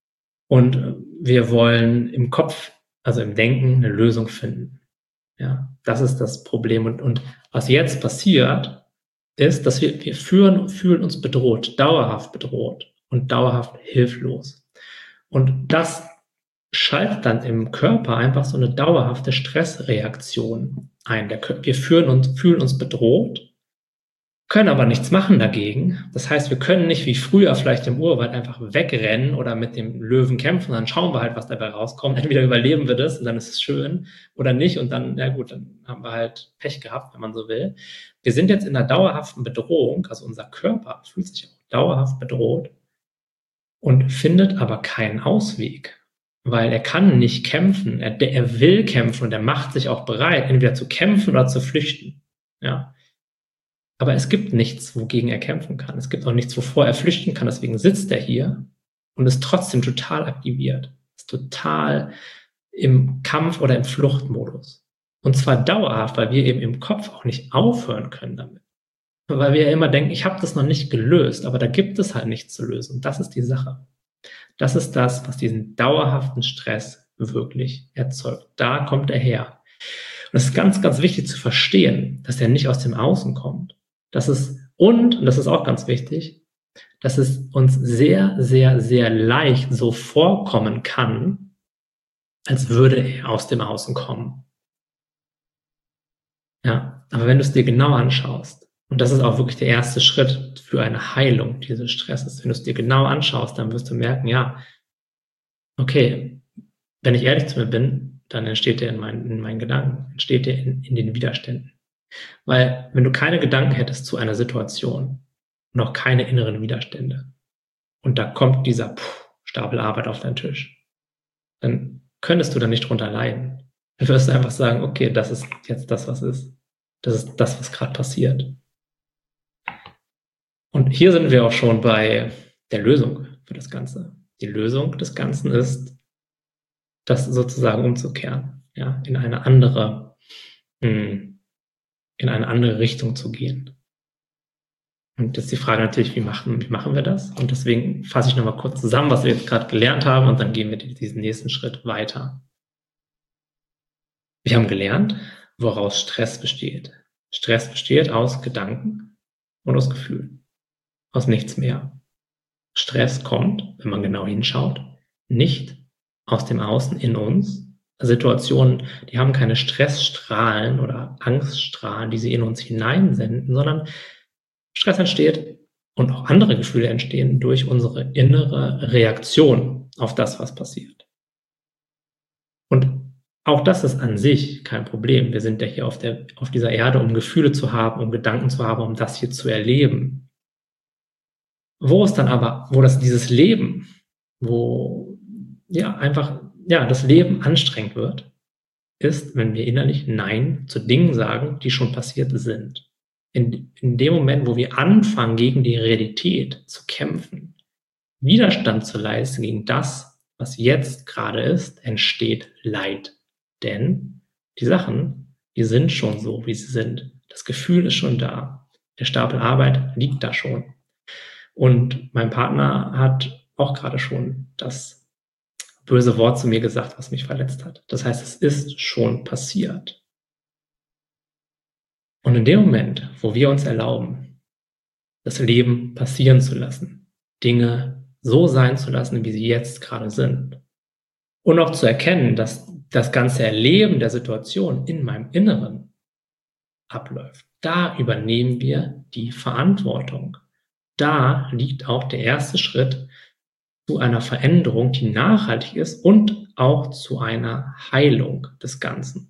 Und wir wollen im Kopf, also im Denken, eine Lösung finden. Ja, das ist das Problem. Und was jetzt passiert, ist, dass wir fühlen uns bedroht, dauerhaft bedroht und dauerhaft hilflos. Und das schaltet dann im Körper einfach so eine dauerhafte Stressreaktion ein. Wir fühlen uns bedroht, können aber nichts machen dagegen. Das heißt, wir können nicht wie früher vielleicht im Urwald einfach wegrennen oder mit dem Löwen kämpfen. Dann schauen wir halt, was dabei rauskommt. Entweder überleben wir das und dann ist es schön oder nicht. Und dann, ja gut, dann haben wir halt Pech gehabt, wenn man so will. Wir sind jetzt in einer dauerhaften Bedrohung. Also unser Körper fühlt sich auch dauerhaft bedroht und findet aber keinen Ausweg. Weil er kann nicht kämpfen. Er will kämpfen und er macht sich auch bereit, entweder zu kämpfen oder zu flüchten. Ja. Aber es gibt nichts, wogegen er kämpfen kann. Es gibt auch nichts, wovor er flüchten kann. Deswegen sitzt er hier und ist trotzdem total aktiviert. Ist total im Kampf- oder im Fluchtmodus. Und zwar dauerhaft, weil wir eben im Kopf auch nicht aufhören können damit. Weil wir ja immer denken, ich habe das noch nicht gelöst, aber da gibt es halt nichts zu lösen. Und das ist die Sache. Das ist das, was diesen dauerhaften Stress wirklich erzeugt. Da kommt er her. Und es ist ganz, ganz wichtig zu verstehen, dass er nicht aus dem Außen kommt. Das ist auch ganz wichtig, dass es uns sehr, sehr, sehr leicht so vorkommen kann, als würde er aus dem Außen kommen. Ja, aber wenn du es dir genau anschaust, und das ist auch wirklich der erste Schritt für eine Heilung dieses Stresses, wenn du es dir genau anschaust, dann wirst du merken, ja, okay, wenn ich ehrlich zu mir bin, dann entsteht der in meinen Gedanken, entsteht der in den Widerständen. Weil wenn du keine Gedanken hättest zu einer Situation und auch keine inneren Widerstände und da kommt dieser Stapel Arbeit auf deinen Tisch, dann könntest du da nicht drunter leiden. Dann wirst du einfach sagen, okay, das ist jetzt das, was ist. Das ist das, was gerade passiert. Und hier sind wir auch schon bei der Lösung für das Ganze. Die Lösung des Ganzen ist, das sozusagen umzukehren, ja, in eine andere Richtung zu gehen. Und jetzt die Frage natürlich, wie machen wir das? Und deswegen fasse ich nochmal kurz zusammen, was wir jetzt gerade gelernt haben und dann gehen wir diesen nächsten Schritt weiter. Wir haben gelernt, woraus Stress besteht. Stress besteht aus Gedanken und aus Gefühlen. Aus nichts mehr. Stress kommt, wenn man genau hinschaut, nicht aus dem Außen in uns. Situationen, die haben keine Stressstrahlen oder Angststrahlen, die sie in uns hineinsenden, sondern Stress entsteht und auch andere Gefühle entstehen durch unsere innere Reaktion auf das, was passiert. Und auch das ist an sich kein Problem. Wir sind ja hier auf dieser Erde, um Gefühle zu haben, um Gedanken zu haben, um das hier zu erleben. Dieses Leben, das Leben anstrengend wird, ist, wenn wir innerlich Nein zu Dingen sagen, die schon passiert sind. In dem Moment, wo wir anfangen, gegen die Realität zu kämpfen, Widerstand zu leisten gegen das, was jetzt gerade ist, entsteht Leid. Denn die Sachen, die sind schon so, wie sie sind. Das Gefühl ist schon da. Der Stapel Arbeit liegt da schon. Und mein Partner hat auch gerade schon das böse Wort zu mir gesagt, was mich verletzt hat. Das heißt, es ist schon passiert. Und in dem Moment, wo wir uns erlauben, das Leben passieren zu lassen, Dinge so sein zu lassen, wie sie jetzt gerade sind, und auch zu erkennen, dass das ganze Erleben der Situation in meinem Inneren abläuft, da übernehmen wir die Verantwortung. Da liegt auch der erste Schritt zu einer Veränderung, die nachhaltig ist und auch zu einer Heilung des Ganzen.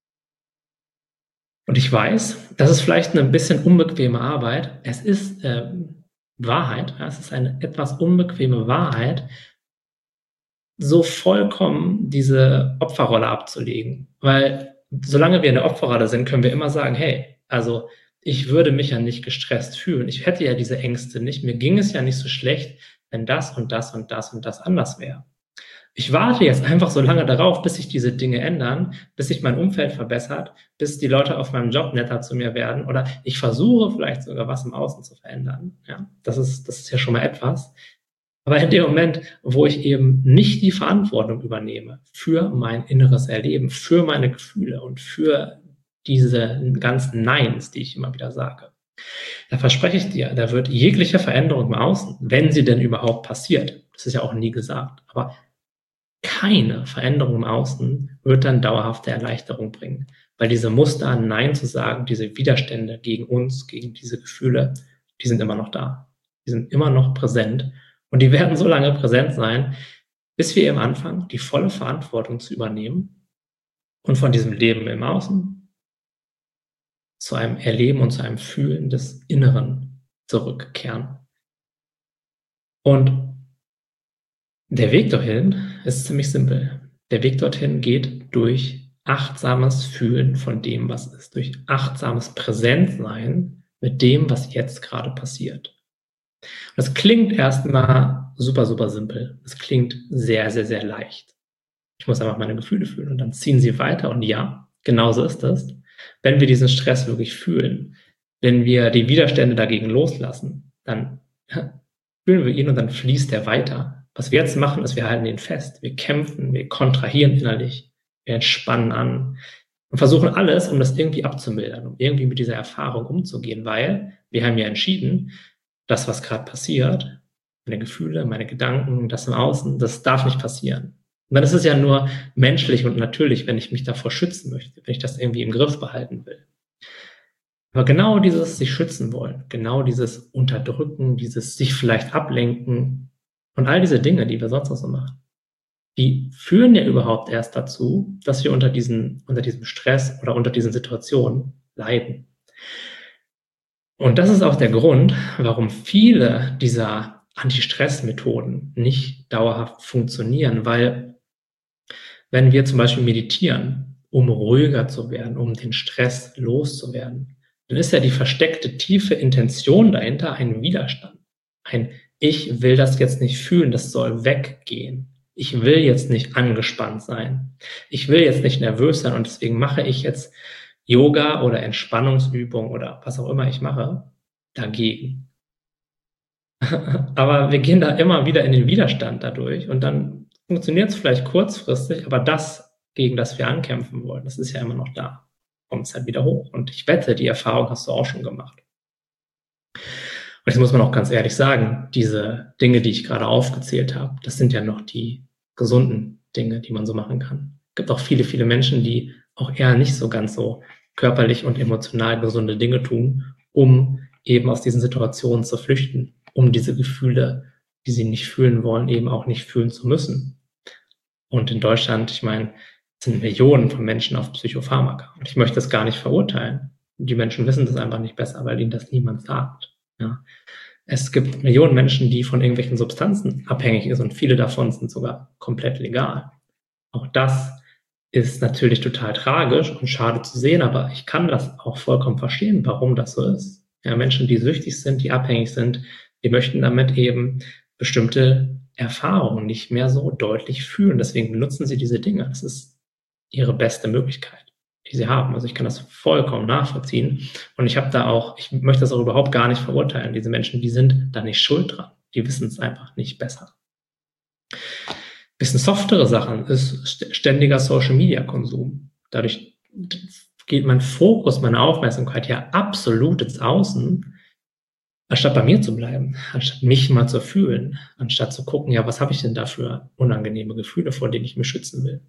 Und ich weiß, das ist vielleicht eine bisschen unbequeme Arbeit. Es ist Wahrheit. Es ist eine etwas unbequeme Wahrheit, so vollkommen diese Opferrolle abzulegen. Weil solange wir in der Opferrolle sind, können wir immer sagen, hey, also ich würde mich ja nicht gestresst fühlen. Ich hätte ja diese Ängste nicht. Mir ging es ja nicht so schlecht, wenn das und das und das und das anders wäre. Ich warte jetzt einfach so lange darauf, bis sich diese Dinge ändern, bis sich mein Umfeld verbessert, bis die Leute auf meinem Job netter zu mir werden oder ich versuche vielleicht sogar was im Außen zu verändern. Ja, das ist ja schon mal etwas. Aber in dem Moment, wo ich eben nicht die Verantwortung übernehme für mein inneres Erleben, für meine Gefühle und für diese ganzen Neins, die ich immer wieder sage, da verspreche ich dir, da wird jegliche Veränderung im Außen, wenn sie denn überhaupt passiert, das ist ja auch nie gesagt, aber keine Veränderung im Außen wird dann dauerhafte Erleichterung bringen, weil diese Muster an Nein zu sagen, diese Widerstände gegen uns, gegen diese Gefühle, die sind immer noch da. Die sind immer noch präsent und die werden so lange präsent sein, bis wir eben anfangen, die volle Verantwortung zu übernehmen und von diesem Leben im Außen zu einem Erleben und zu einem Fühlen des Inneren zurückkehren. Und der Weg dorthin ist ziemlich simpel. Der Weg dorthin geht durch achtsames Fühlen von dem, was ist, durch achtsames Präsentsein mit dem, was jetzt gerade passiert. Das klingt erstmal super, super simpel. Es klingt sehr, sehr, sehr leicht. Ich muss einfach meine Gefühle fühlen und dann ziehen sie weiter und ja, genauso ist es. Wenn wir diesen Stress wirklich fühlen, wenn wir die Widerstände dagegen loslassen, dann fühlen wir ihn und dann fließt er weiter. Was wir jetzt machen, ist, wir halten ihn fest. Wir kämpfen, wir kontrahieren innerlich, wir entspannen an und versuchen alles, um das irgendwie abzumildern, um irgendwie mit dieser Erfahrung umzugehen, weil wir haben ja entschieden, das, was gerade passiert, meine Gefühle, meine Gedanken, das im Außen, das darf nicht passieren. Und dann ist es ja nur menschlich und natürlich, wenn ich mich davor schützen möchte, wenn ich das irgendwie im Griff behalten will. Aber genau dieses sich schützen wollen, genau dieses Unterdrücken, dieses sich vielleicht ablenken und all diese Dinge, die wir sonst noch so machen, die führen ja überhaupt erst dazu, dass wir unter diesem Stress oder unter diesen Situationen leiden. Und das ist auch der Grund, warum viele dieser Anti-Stress-Methoden nicht dauerhaft funktionieren, weil wenn wir zum Beispiel meditieren, um ruhiger zu werden, um den Stress loszuwerden, dann ist ja die versteckte tiefe Intention dahinter ein Widerstand. Ich will das jetzt nicht fühlen, das soll weggehen. Ich will jetzt nicht angespannt sein. Ich will jetzt nicht nervös sein und deswegen mache ich jetzt Yoga oder Entspannungsübung oder was auch immer ich mache, dagegen. Aber wir gehen da immer wieder in den Widerstand dadurch und dann funktioniert es vielleicht kurzfristig, aber das, gegen das wir ankämpfen wollen, das ist ja immer noch da. Kommt es halt wieder hoch. Und ich wette, die Erfahrung hast du auch schon gemacht. Und jetzt muss man auch ganz ehrlich sagen, diese Dinge, die ich gerade aufgezählt habe, das sind ja noch die gesunden Dinge, die man so machen kann. Es gibt auch viele, viele Menschen, die auch eher nicht so ganz so körperlich und emotional gesunde Dinge tun, um eben aus diesen Situationen zu flüchten, um diese Gefühle, die sie nicht fühlen wollen, eben auch nicht fühlen zu müssen. Und in Deutschland, ich meine, sind Millionen von Menschen auf Psychopharmaka. Und ich möchte das gar nicht verurteilen. Die Menschen wissen das einfach nicht besser, weil ihnen das niemand sagt. Ja. Es gibt Millionen Menschen, die von irgendwelchen Substanzen abhängig sind und viele davon sind sogar komplett legal. Auch das ist natürlich total tragisch und schade zu sehen, aber ich kann das auch vollkommen verstehen, warum das so ist. Ja, Menschen, die süchtig sind, die abhängig sind, die möchten damit eben bestimmte Erfahrungen nicht mehr so deutlich fühlen. Deswegen benutzen sie diese Dinge. Das ist ihre beste Möglichkeit, die sie haben. Also ich kann das vollkommen nachvollziehen. Und ich möchte das auch überhaupt gar nicht verurteilen. Diese Menschen, die sind da nicht schuld dran. Die wissen es einfach nicht besser. Bisschen softere Sachen ist ständiger Social-Media-Konsum. Dadurch geht mein Fokus, meine Aufmerksamkeit ja absolut ins Außen, anstatt bei mir zu bleiben, anstatt mich mal zu fühlen, anstatt zu gucken, ja, was habe ich denn da für unangenehme Gefühle, vor denen ich mich schützen will.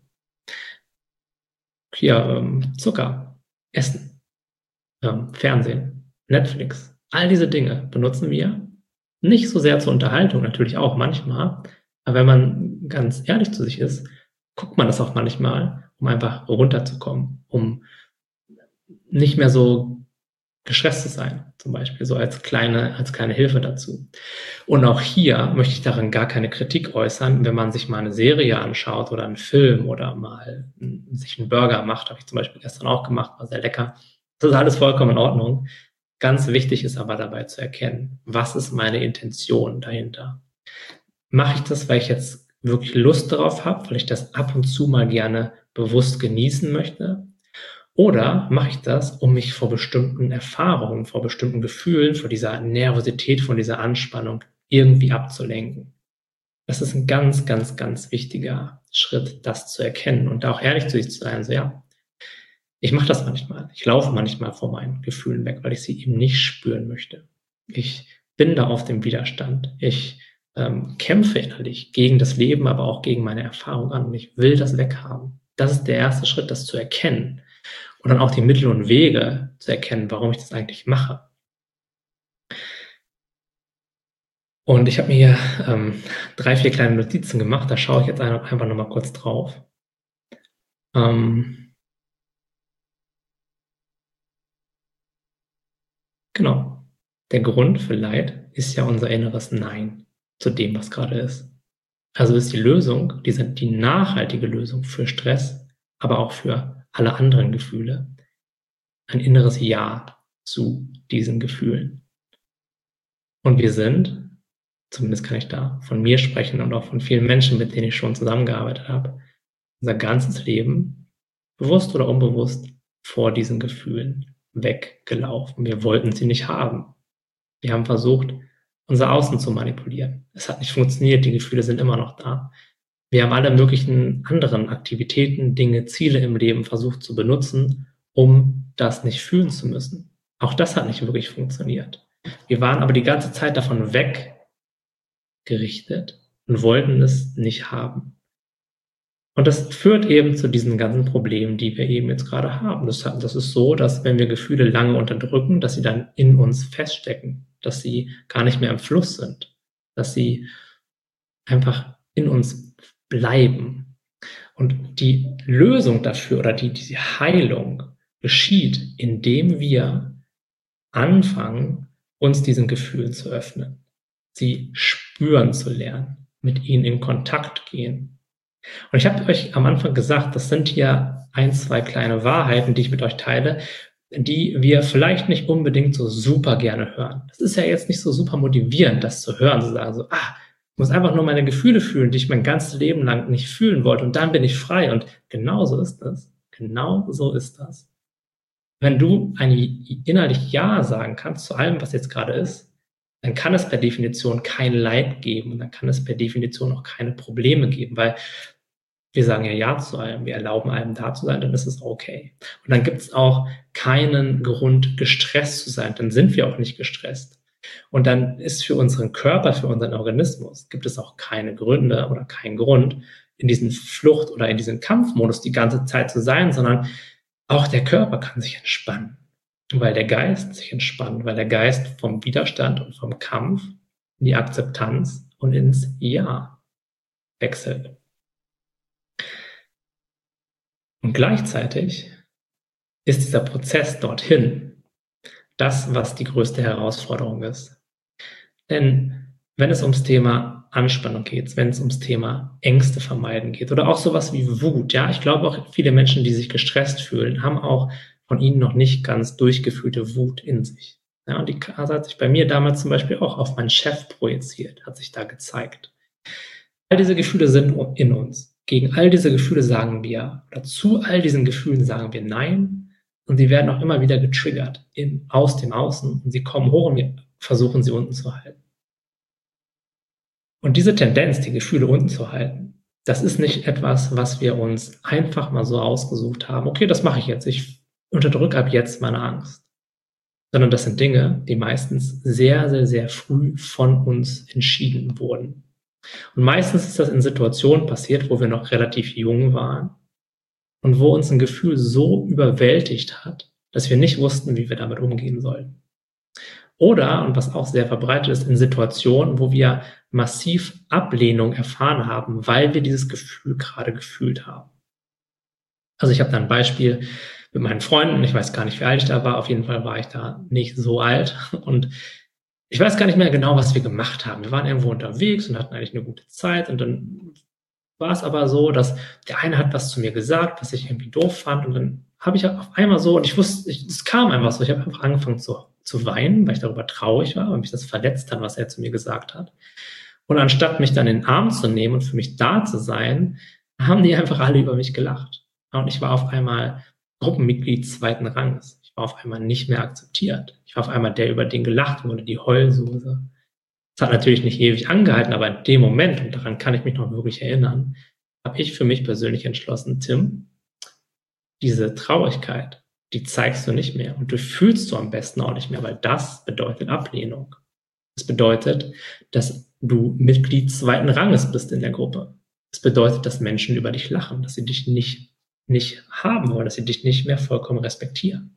Hier, Zucker, Essen, Fernsehen, Netflix, all diese Dinge benutzen wir nicht so sehr zur Unterhaltung, natürlich auch manchmal, aber wenn man ganz ehrlich zu sich ist, guckt man das auch manchmal, um einfach runterzukommen, um nicht mehr so gestresst zu sein, zum Beispiel, so als kleine Hilfe dazu. Und auch hier möchte ich daran gar keine Kritik äußern, wenn man sich mal eine Serie anschaut oder einen Film oder mal sich einen Burger macht, habe ich zum Beispiel gestern auch gemacht, war sehr lecker. Das ist alles vollkommen in Ordnung. Ganz wichtig ist aber dabei zu erkennen, was ist meine Intention dahinter? Mache ich das, weil ich jetzt wirklich Lust darauf habe, weil ich das ab und zu mal gerne bewusst genießen möchte? Oder mache ich das, um mich vor bestimmten Erfahrungen, vor bestimmten Gefühlen, vor dieser Nervosität, von dieser Anspannung irgendwie abzulenken? Das ist ein ganz, ganz, ganz wichtiger Schritt, das zu erkennen und da auch ehrlich zu sich zu sein. So, ja, ich mache das manchmal. Ich laufe manchmal vor meinen Gefühlen weg, weil ich sie eben nicht spüren möchte. Ich bin da auf dem Widerstand. Ich kämpfe innerlich gegen das Leben, aber auch gegen meine Erfahrung an und ich will das weghaben. Das ist der erste Schritt, das zu erkennen und dann auch die Mittel und Wege zu erkennen, warum ich das eigentlich mache. Und ich habe mir hier 3, 4 kleine Notizen gemacht, da schaue ich jetzt einfach nochmal kurz drauf. Genau. Der Grund für Leid ist ja unser inneres Nein zu dem, was gerade ist. Also ist die Lösung, die nachhaltige Lösung für Stress, aber auch für alle anderen Gefühle, ein inneres Ja zu diesen Gefühlen. Und wir sind, zumindest kann ich da von mir sprechen und auch von vielen Menschen, mit denen ich schon zusammengearbeitet habe, unser ganzes Leben, bewusst oder unbewusst, vor diesen Gefühlen weggelaufen. Wir wollten sie nicht haben. Wir haben versucht, unser Außen zu manipulieren. Es hat nicht funktioniert, die Gefühle sind immer noch da. Wir haben alle möglichen anderen Aktivitäten, Dinge, Ziele im Leben versucht zu benutzen, um das nicht fühlen zu müssen. Auch das hat nicht wirklich funktioniert. Wir waren aber die ganze Zeit davon weggerichtet und wollten es nicht haben. Und das führt eben zu diesen ganzen Problemen, die wir eben jetzt gerade haben. Das ist so, dass wenn wir Gefühle lange unterdrücken, dass sie dann in uns feststecken, dass sie gar nicht mehr im Fluss sind, dass sie einfach in uns bleiben. Und die Lösung dafür oder diese Heilung geschieht, indem wir anfangen, uns diesen Gefühlen zu öffnen, sie spüren zu lernen, mit ihnen in Kontakt gehen. Und ich habe euch am Anfang gesagt, das sind hier 1, 2 kleine Wahrheiten, die ich mit euch teile, die wir vielleicht nicht unbedingt so super gerne hören. Das ist ja jetzt nicht so super motivierend, das zu hören, zu sagen so, ich muss einfach nur meine Gefühle fühlen, die ich mein ganzes Leben lang nicht fühlen wollte und dann bin ich frei. Und genau so ist das. Genau so ist das. Wenn du innerlich Ja sagen kannst zu allem, was jetzt gerade ist, dann kann es per Definition kein Leid geben und dann kann es per Definition auch keine Probleme geben, weil wir sagen ja zu allem, wir erlauben allem da zu sein, dann ist es okay. Und dann gibt es auch keinen Grund, gestresst zu sein, dann sind wir auch nicht gestresst. Und dann ist für unseren Körper, für unseren Organismus, gibt es auch keine Gründe oder keinen Grund, in diesen Flucht- oder in diesen Kampfmodus die ganze Zeit zu sein, sondern auch der Körper kann sich entspannen, weil der Geist sich entspannt, weil der Geist vom Widerstand und vom Kampf in die Akzeptanz und ins Ja wechselt. Und gleichzeitig ist dieser Prozess dorthin das, was die größte Herausforderung ist. Denn wenn es ums Thema Anspannung geht, wenn es ums Thema Ängste vermeiden geht oder auch sowas wie Wut, ja, ich glaube auch viele Menschen, die sich gestresst fühlen, haben auch von ihnen noch nicht ganz durchgefühlte Wut in sich. Ja, und die hat sich bei mir damals zum Beispiel auch auf meinen Chef projiziert, hat sich da gezeigt. All diese Gefühle sind in uns. Gegen all diese Gefühle sagen wir, oder zu all diesen Gefühlen sagen wir Nein. Und sie werden auch immer wieder getriggert aus dem Außen. Und sie kommen hoch und wir versuchen sie unten zu halten. Und diese Tendenz, die Gefühle unten zu halten, das ist nicht etwas, was wir uns einfach mal so ausgesucht haben. Okay, das mache ich jetzt. Ich unterdrücke ab jetzt meine Angst. Sondern das sind Dinge, die meistens sehr, sehr, sehr früh von uns entschieden wurden. Und meistens ist das in Situationen passiert, wo wir noch relativ jung waren und wo uns ein Gefühl so überwältigt hat, dass wir nicht wussten, wie wir damit umgehen sollen. Oder, und was auch sehr verbreitet ist, in Situationen, wo wir massiv Ablehnung erfahren haben, weil wir dieses Gefühl gerade gefühlt haben. Also ich habe da ein Beispiel mit meinen Freunden, ich weiß gar nicht, wie alt ich da war, auf jeden Fall war ich da nicht so alt und ich weiß gar nicht mehr genau, was wir gemacht haben. Wir waren irgendwo unterwegs und hatten eigentlich eine gute Zeit und dann war es aber so, dass der eine hat was zu mir gesagt, was ich irgendwie doof fand und dann habe ich auf einmal so, und ich wusste, es kam einfach so, ich habe einfach angefangen zu weinen, weil ich darüber traurig war, weil mich das verletzt hat, was er zu mir gesagt hat. Und anstatt mich dann in den Arm zu nehmen und für mich da zu sein, haben die einfach alle über mich gelacht. Und ich war auf einmal Gruppenmitglied zweiten Ranges. Ich war auf einmal nicht mehr akzeptiert. Ich war auf einmal der, über den gelacht wurde, die Heulsuse. Das hat natürlich nicht ewig angehalten, aber in dem Moment, und daran kann ich mich noch wirklich erinnern, habe ich für mich persönlich entschlossen, Tim, diese Traurigkeit, die zeigst du nicht mehr und du fühlst du am besten auch nicht mehr, weil das bedeutet Ablehnung. Das bedeutet, dass du Mitglied zweiten Ranges bist in der Gruppe. Das bedeutet, dass Menschen über dich lachen, dass sie dich nicht haben wollen, dass sie dich nicht mehr vollkommen respektieren.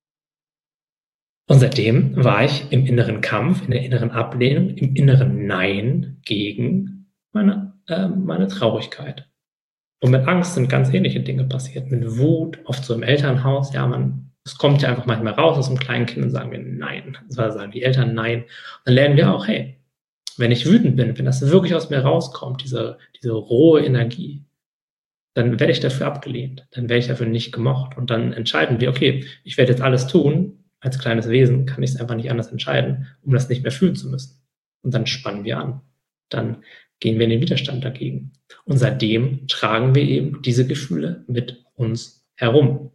Und seitdem war ich im inneren Kampf, in der inneren Ablehnung, im inneren Nein gegen meine Traurigkeit. Und mit Angst sind ganz ähnliche Dinge passiert. Mit Wut, oft so im Elternhaus. Ja, es kommt ja einfach manchmal raus aus einem kleinen Kind und sagen wir Nein. Also sagen die Eltern Nein. Und dann lernen wir auch, hey, wenn ich wütend bin, wenn das wirklich aus mir rauskommt, diese rohe Energie, dann werde ich dafür abgelehnt. Dann werde ich dafür nicht gemocht. Und dann entscheiden wir, okay, ich werde jetzt alles tun. Als kleines Wesen kann ich es einfach nicht anders entscheiden, um das nicht mehr fühlen zu müssen. Und dann spannen wir an. Dann gehen wir in den Widerstand dagegen. Und seitdem tragen wir eben diese Gefühle mit uns herum.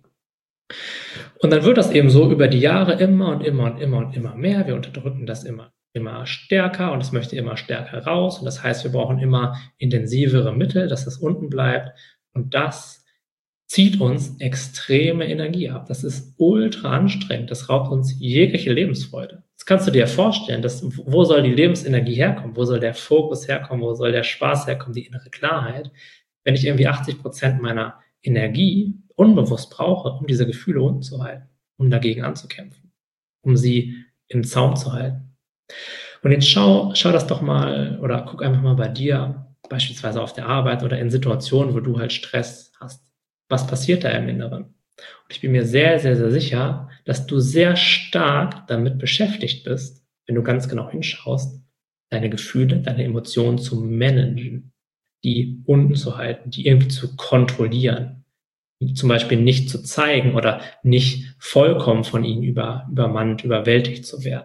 Und dann wird das eben so über die Jahre immer und immer und immer und immer mehr. Wir unterdrücken das immer stärker und es möchte immer stärker raus. Und das heißt, wir brauchen immer intensivere Mittel, dass es unten bleibt. Und das zieht uns extreme Energie ab. Das ist ultra anstrengend. Das raubt uns jegliche Lebensfreude. Das kannst du dir vorstellen, wo soll die Lebensenergie herkommen? Wo soll der Fokus herkommen? Wo soll der Spaß herkommen? Die innere Klarheit? Wenn ich irgendwie 80% meiner Energie unbewusst brauche, um diese Gefühle unten zu halten, um dagegen anzukämpfen, um sie im Zaum zu halten. Und jetzt schau das doch mal oder guck einfach mal bei dir, beispielsweise auf der Arbeit oder in Situationen, wo du halt Stress hast. Was passiert da im Inneren? Und ich bin mir sehr, sehr, sehr sicher, dass du sehr stark damit beschäftigt bist, wenn du ganz genau hinschaust, deine Gefühle, deine Emotionen zu managen, die unten zu halten, die irgendwie zu kontrollieren, zum Beispiel nicht zu zeigen oder nicht vollkommen von ihnen übermannt, überwältigt zu werden.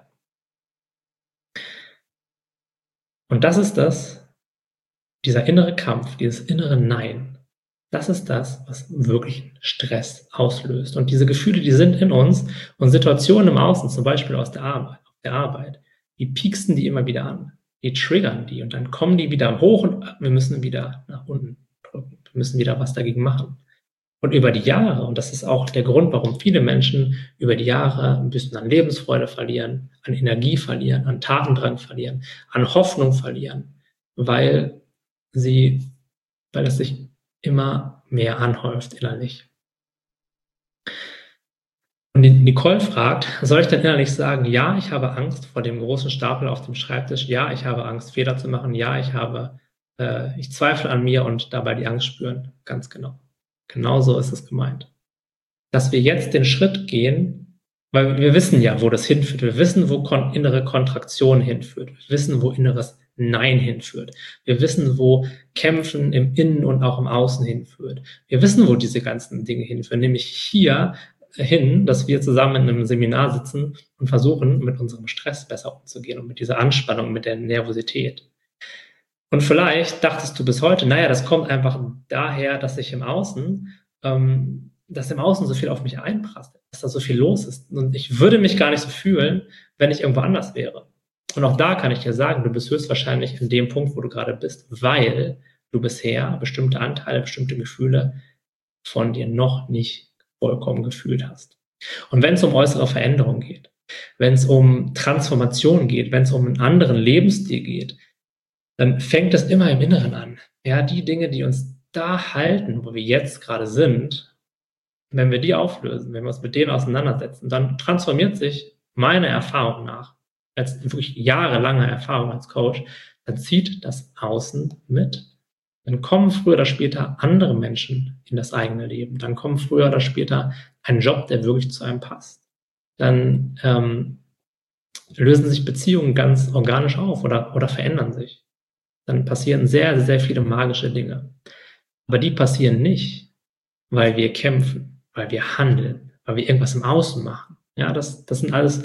Und das ist dieser innere Kampf, dieses innere Nein, das ist das, was wirklich Stress auslöst. Und diese Gefühle, die sind in uns und Situationen im Außen, zum Beispiel auf der Arbeit, die pieksen die immer wieder an, die triggern die und dann kommen die wieder hoch und wir müssen wieder nach unten drücken. Wir müssen wieder was dagegen machen. Und über die Jahre, und das ist auch der Grund, warum viele Menschen über die Jahre ein bisschen an Lebensfreude verlieren, an Energie verlieren, an Tatendrang verlieren, an Hoffnung verlieren, weil es sich immer mehr anhäuft innerlich. Und Nicole fragt, soll ich dann innerlich sagen, ja, ich habe Angst vor dem großen Stapel auf dem Schreibtisch, ja, ich habe Angst, Fehler zu machen, ja, ich zweifle an mir und dabei die Angst spüren, ganz genau. Genauso ist es gemeint. Dass wir jetzt den Schritt gehen, weil wir wissen ja, wo das hinführt. Wir wissen, wo innere Kontraktion hinführt. Wir wissen, wo inneres Nein hinführt. Wir wissen, wo Kämpfen im Innen und auch im Außen hinführt. Wir wissen, wo diese ganzen Dinge hinführen, nämlich hier hin, dass wir zusammen in einem Seminar sitzen und versuchen, mit unserem Stress besser umzugehen und mit dieser Anspannung, mit der Nervosität. Und vielleicht dachtest du bis heute, naja, das kommt einfach daher, dass im Außen so viel auf mich einprasselt, dass da so viel los ist. Und ich würde mich gar nicht so fühlen, wenn ich irgendwo anders wäre. Und auch da kann ich dir sagen, du bist höchstwahrscheinlich in dem Punkt, wo du gerade bist, weil du bisher bestimmte Anteile, bestimmte Gefühle von dir noch nicht vollkommen gefühlt hast. Und wenn es um äußere Veränderung geht, wenn es um Transformation geht, wenn es um einen anderen Lebensstil geht, dann fängt es immer im Inneren an. Ja, die Dinge, die uns da halten, wo wir jetzt gerade sind, wenn wir die auflösen, wenn wir uns mit denen auseinandersetzen, dann transformiert sich meiner Erfahrung nach, als wirklich jahrelange Erfahrung als Coach, dann zieht das Außen mit. Dann kommen früher oder später andere Menschen in das eigene Leben. Dann kommt früher oder später ein Job, der wirklich zu einem passt. Dann lösen sich Beziehungen ganz organisch auf oder verändern sich. Dann passieren sehr, sehr viele magische Dinge. Aber die passieren nicht, weil wir kämpfen, weil wir handeln, weil wir irgendwas im Außen machen. Ja, das sind alles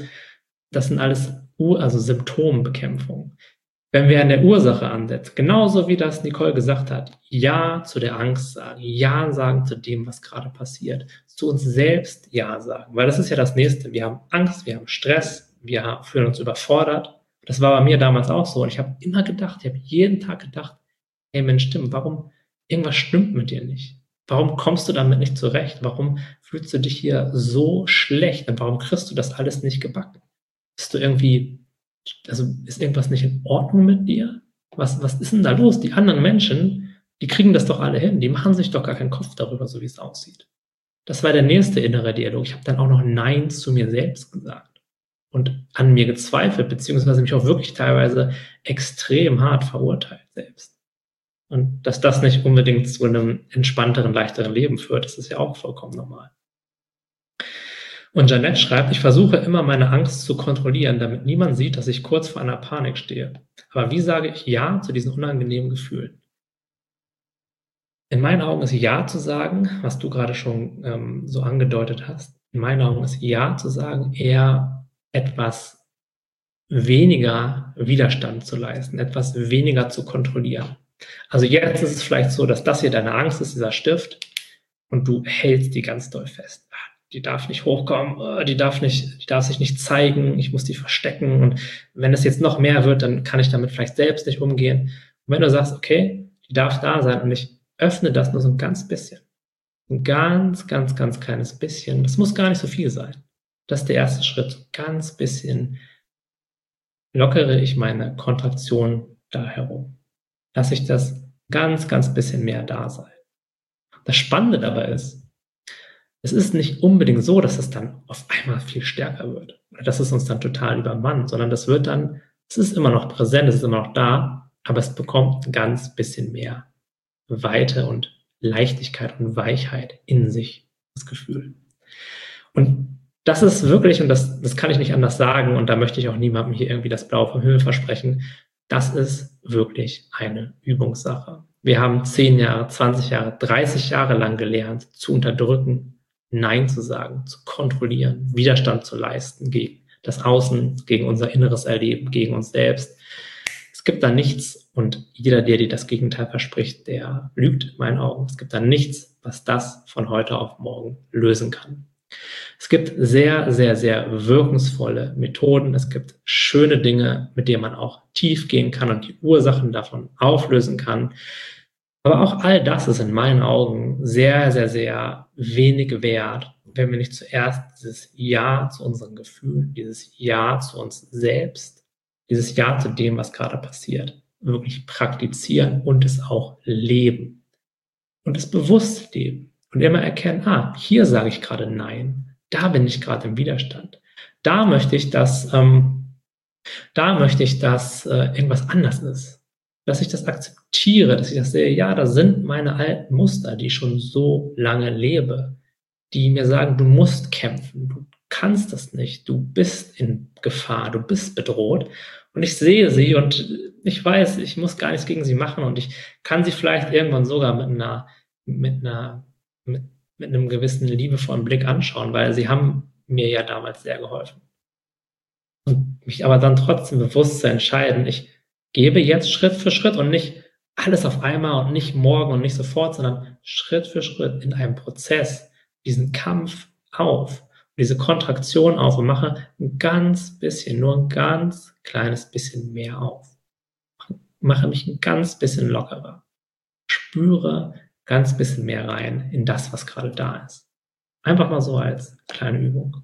Symptombekämpfung. Wenn wir an der Ursache ansetzen, genauso wie das Nicole gesagt hat, Ja zu der Angst sagen, Ja sagen zu dem, was gerade passiert, zu uns selbst Ja sagen, weil das ist ja das Nächste. Wir haben Angst, wir haben Stress, wir fühlen uns überfordert. Das war bei mir damals auch so und ich habe immer gedacht, ich habe jeden Tag gedacht, hey Mensch, stimmt, irgendwas stimmt mit dir nicht? Warum kommst du damit nicht zurecht? Warum fühlst du dich hier so schlecht und warum kriegst du das alles nicht gebacken? Ist irgendwas nicht in Ordnung mit dir? Was ist denn da los? Die anderen Menschen, die kriegen das doch alle hin. Die machen sich doch gar keinen Kopf darüber, so wie es aussieht. Das war der nächste innere Dialog. Ich habe dann auch noch Nein zu mir selbst gesagt und an mir gezweifelt, beziehungsweise mich auch wirklich teilweise extrem hart verurteilt selbst. Und dass das nicht unbedingt zu einem entspannteren, leichteren Leben führt, das ist ja auch vollkommen normal. Und Jeanette schreibt, ich versuche immer meine Angst zu kontrollieren, damit niemand sieht, dass ich kurz vor einer Panik stehe. Aber wie sage ich Ja zu diesen unangenehmen Gefühlen? In meinen Augen ist Ja zu sagen, was du gerade schon so angedeutet hast, in meinen Augen ist Ja zu sagen, eher etwas weniger Widerstand zu leisten, etwas weniger zu kontrollieren. Also jetzt ist es vielleicht so, dass das hier deine Angst ist, dieser Stift, und du hältst die ganz doll fest. Die darf nicht hochkommen, die darf sich nicht zeigen, ich muss die verstecken und wenn es jetzt noch mehr wird, dann kann ich damit vielleicht selbst nicht umgehen. Und wenn du sagst, okay, die darf da sein und ich öffne das nur so ein ganz bisschen, ein ganz, ganz, ganz kleines bisschen, das muss gar nicht so viel sein. Das ist der erste Schritt, ganz bisschen lockere ich meine Kontraktion da herum. Lasse ich das ganz, ganz bisschen mehr da sein. Das Spannende dabei ist, es ist nicht unbedingt so, dass es dann auf einmal viel stärker wird oder dass es uns dann total übermannt, sondern es ist immer noch präsent, es ist immer noch da, aber es bekommt ein ganz bisschen mehr Weite und Leichtigkeit und Weichheit in sich, das Gefühl. Und das ist wirklich, und das kann ich nicht anders sagen, und da möchte ich auch niemandem hier irgendwie das Blaue vom Himmel versprechen, das ist wirklich eine Übungssache. Wir haben 10 Jahre, 20 Jahre, 30 Jahre lang gelernt, zu unterdrücken, Nein zu sagen, zu kontrollieren, Widerstand zu leisten gegen das Außen, gegen unser inneres Erleben, gegen uns selbst. Es gibt da nichts, und jeder, der dir das Gegenteil verspricht, der lügt in meinen Augen. Es gibt da nichts, was das von heute auf morgen lösen kann. Es gibt sehr, sehr, sehr wirkungsvolle Methoden. Es gibt schöne Dinge, mit denen man auch tief gehen kann und die Ursachen davon auflösen kann. Aber auch all das ist in meinen Augen sehr, sehr, sehr wenig wert, wenn wir nicht zuerst dieses Ja zu unseren Gefühlen, dieses Ja zu uns selbst, dieses Ja zu dem, was gerade passiert, wirklich praktizieren und es auch leben. Und es bewusst leben. Und immer erkennen, hier sage ich gerade Nein. Da bin ich gerade im Widerstand. Da möchte ich, dass irgendwas anders ist. Dass ich das akzeptiere, dass ich das sehe, ja, da sind meine alten Muster, die ich schon so lange lebe, die mir sagen, du musst kämpfen, du kannst das nicht, du bist in Gefahr, du bist bedroht. Und ich sehe sie und ich weiß, ich muss gar nichts gegen sie machen und ich kann sie vielleicht irgendwann sogar mit mit einem gewissen liebevollen Blick anschauen, weil sie haben mir ja damals sehr geholfen. Und mich aber dann trotzdem bewusst zu entscheiden, ich gebe jetzt Schritt für Schritt und nicht alles auf einmal und nicht morgen und nicht sofort, sondern Schritt für Schritt in einem Prozess diesen Kampf auf, diese Kontraktion auf und mache ein ganz bisschen, nur ein ganz kleines bisschen mehr auf. Mache mich ein ganz bisschen lockerer. Spüre ganz bisschen mehr rein in das, was gerade da ist. Einfach mal so als kleine Übung.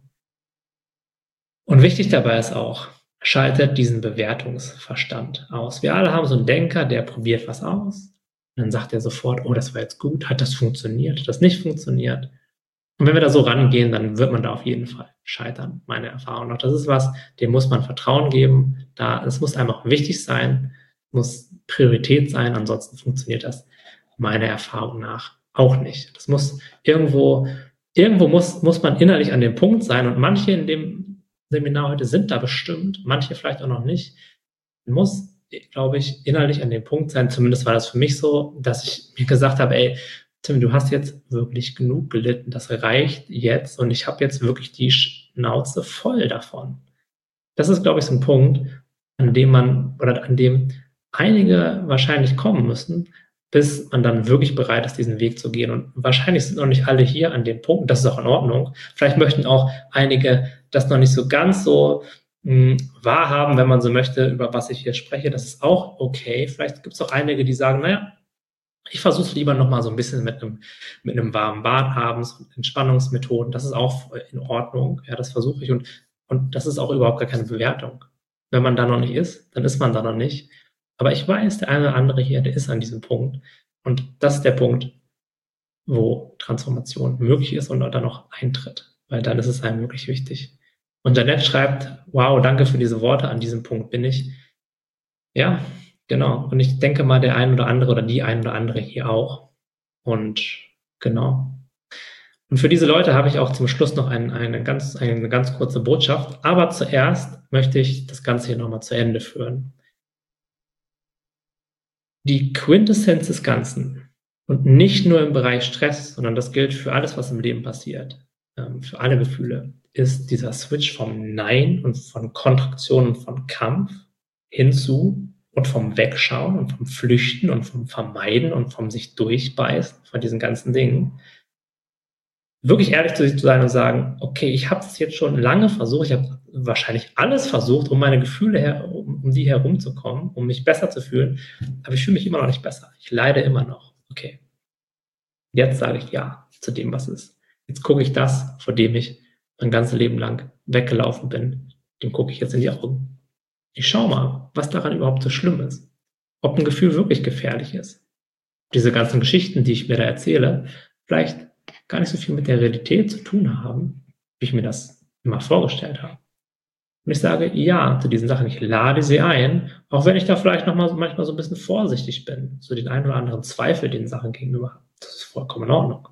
Und wichtig dabei ist auch, schaltet diesen Bewertungsverstand aus. Wir alle haben so einen Denker, der probiert was aus. Und dann sagt er sofort, oh, das war jetzt gut, hat das funktioniert, hat das nicht funktioniert. Und wenn wir da so rangehen, dann wird man da auf jeden Fall scheitern, meine Erfahrung nach. Das ist was, dem muss man Vertrauen geben. Es muss einem auch wichtig sein, muss Priorität sein, ansonsten funktioniert das meiner Erfahrung nach auch nicht. Das muss irgendwo muss man innerlich an dem Punkt sein und manche in dem Seminar heute sind da bestimmt, manche vielleicht auch noch nicht. Man muss, glaube ich, innerlich an dem Punkt sein, zumindest war das für mich so, dass ich mir gesagt habe, ey, Tim, du hast jetzt wirklich genug gelitten, das reicht jetzt und ich habe jetzt wirklich die Schnauze voll davon. Das ist, glaube ich, so ein Punkt, an dem einige wahrscheinlich kommen müssen, bis man dann wirklich bereit ist, diesen Weg zu gehen. Und wahrscheinlich sind noch nicht alle hier an dem Punkt, das ist auch in Ordnung. Vielleicht möchten auch einige das noch nicht so ganz so wahrhaben, wenn man so möchte, über was ich hier spreche. Das ist auch okay. Vielleicht gibt es auch einige, die sagen, naja, ich versuche es lieber nochmal so ein bisschen mit einem warmen Bad abends und Entspannungsmethoden. Das ist auch in Ordnung. Ja, das versuche ich. Und das ist auch überhaupt gar keine Bewertung. Wenn man da noch nicht ist, dann ist man da noch nicht. Aber ich weiß, der eine oder andere hier, der ist an diesem Punkt. Und das ist der Punkt, wo Transformation möglich ist und dann noch eintritt. Weil dann ist es einem wirklich wichtig. Und Janette schreibt, wow, danke für diese Worte, an diesem Punkt bin ich. Ja, genau. Und ich denke mal, der ein oder andere oder die ein oder andere hier auch. Und genau. Und für diese Leute habe ich auch zum Schluss noch eine ganz kurze Botschaft. Aber zuerst möchte ich das Ganze hier nochmal zu Ende führen. Die Quintessenz des Ganzen und nicht nur im Bereich Stress, sondern das gilt für alles, was im Leben passiert, für alle Gefühle, ist dieser Switch vom Nein und von Kontraktion und von Kampf hinzu und vom Wegschauen und vom Flüchten und vom Vermeiden und vom sich durchbeißen von diesen ganzen Dingen. Wirklich ehrlich zu sich zu sein und sagen, okay, ich habe es jetzt schon lange versucht, ich habe wahrscheinlich alles versucht, um meine Gefühle um die herumzukommen, um mich besser zu fühlen, aber ich fühle mich immer noch nicht besser. Ich leide immer noch. Okay. Jetzt sage ich ja zu dem, was ist. Jetzt gucke ich das, vor dem ich mein ganzes Leben lang weggelaufen bin, dem gucke ich jetzt in die Augen. Ich schaue mal, was daran überhaupt so schlimm ist. Ob ein Gefühl wirklich gefährlich ist. Diese ganzen Geschichten, die ich mir da erzähle, vielleicht gar nicht so viel mit der Realität zu tun haben, wie ich mir das immer vorgestellt habe. Und ich sage ja zu diesen Sachen. Ich lade sie ein, auch wenn ich da vielleicht manchmal so ein bisschen vorsichtig bin, so den einen oder anderen Zweifel den Sachen gegenüber habe. Das ist vollkommen in Ordnung.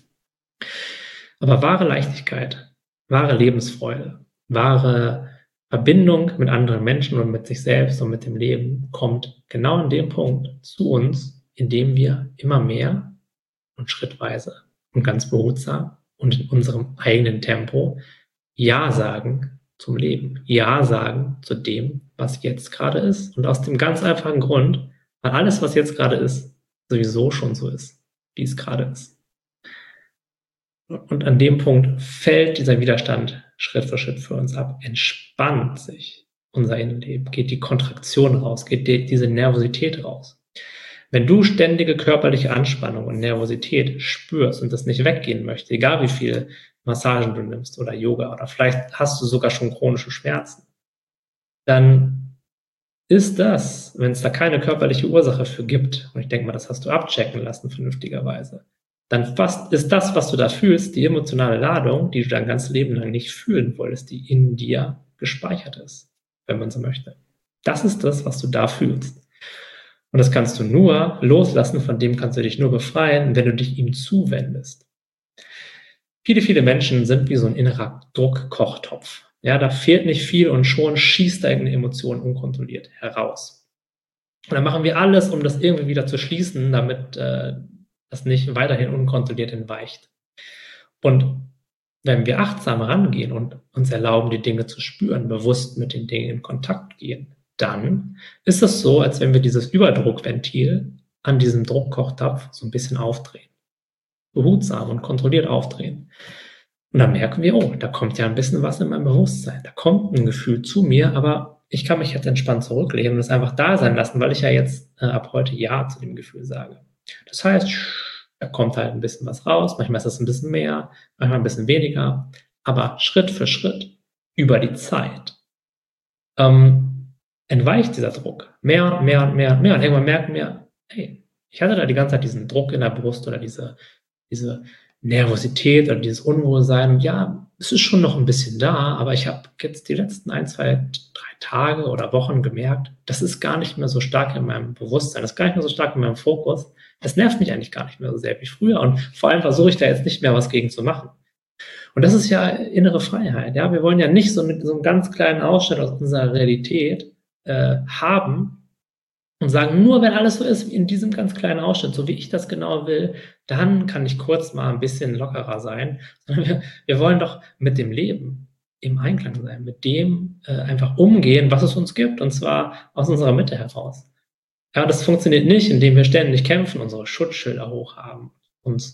Aber wahre Leichtigkeit, wahre Lebensfreude, wahre Verbindung mit anderen Menschen und mit sich selbst und mit dem Leben kommt genau an dem Punkt zu uns, indem wir immer mehr und schrittweise und ganz behutsam und in unserem eigenen Tempo Ja sagen zum Leben. Ja sagen zu dem, was jetzt gerade ist. Und aus dem ganz einfachen Grund, weil alles, was jetzt gerade ist, sowieso schon so ist, wie es gerade ist. Und an dem Punkt fällt dieser Widerstand Schritt für Schritt für uns ab, entspannt sich unser Innenleben, geht die Kontraktion raus, geht diese Nervosität raus. Wenn du ständige körperliche Anspannung und Nervosität spürst und das nicht weggehen möchte, egal wie viel Massagen du nimmst oder Yoga oder vielleicht hast du sogar schon chronische Schmerzen, dann ist das, wenn es da keine körperliche Ursache für gibt, und ich denke mal, das hast du abchecken lassen vernünftigerweise, dann ist das, was du da fühlst, die emotionale Ladung, die du dein ganzes Leben lang nicht fühlen wolltest, die in dir gespeichert ist, wenn man so möchte. Das ist das, was du da fühlst. Und das kannst du nur loslassen, von dem kannst du dich nur befreien, wenn du dich ihm zuwendest. Viele, viele Menschen sind wie so ein innerer Druckkochtopf. Ja, da fehlt nicht viel und schon schießt da irgendeine Emotion unkontrolliert heraus. Und dann machen wir alles, um das irgendwie wieder zu schließen, damit das nicht weiterhin unkontrolliert entweicht. Und wenn wir achtsam rangehen und uns erlauben, die Dinge zu spüren, bewusst mit den Dingen in Kontakt gehen, dann ist es so, als wenn wir dieses Überdruckventil an diesem Druckkochtopf so ein bisschen aufdrehen. Behutsam und kontrolliert aufdrehen. Und dann merken wir, oh, da kommt ja ein bisschen was in meinem Bewusstsein. Da kommt ein Gefühl zu mir, aber ich kann mich jetzt entspannt zurücklehnen und es einfach da sein lassen, weil ich ja jetzt ab heute Ja zu dem Gefühl sage. Das heißt, da kommt halt ein bisschen was raus. Manchmal ist es ein bisschen mehr, manchmal ein bisschen weniger. Aber Schritt für Schritt über die Zeit entweicht dieser Druck. Mehr und mehr und mehr und mehr. Und irgendwann merken wir, hey, ich hatte da die ganze Zeit diesen Druck in der Brust oder diese Nervosität oder dieses Unwohlsein. Und ja, es ist schon noch ein bisschen da, aber ich habe jetzt die letzten 1, 2, 3 Tage oder Wochen gemerkt, das ist gar nicht mehr so stark in meinem Bewusstsein, das ist gar nicht mehr so stark in meinem Fokus. Das nervt mich eigentlich gar nicht mehr so sehr wie früher. Und vor allem versuche ich da jetzt nicht mehr was gegen zu machen. Und das ist ja innere Freiheit. Ja, wir wollen ja nicht so einen ganz kleinen Ausschnitt aus unserer Realität haben, und sagen, nur wenn alles so ist wie in diesem ganz kleinen Ausschnitt, so wie ich das genau will, dann kann ich kurz mal ein bisschen lockerer sein. Sondern wir wollen doch mit dem Leben im Einklang sein, mit dem einfach umgehen, was es uns gibt, und zwar aus unserer Mitte heraus. Ja, das funktioniert nicht, indem wir ständig kämpfen, unsere Schutzschilder hochhaben, uns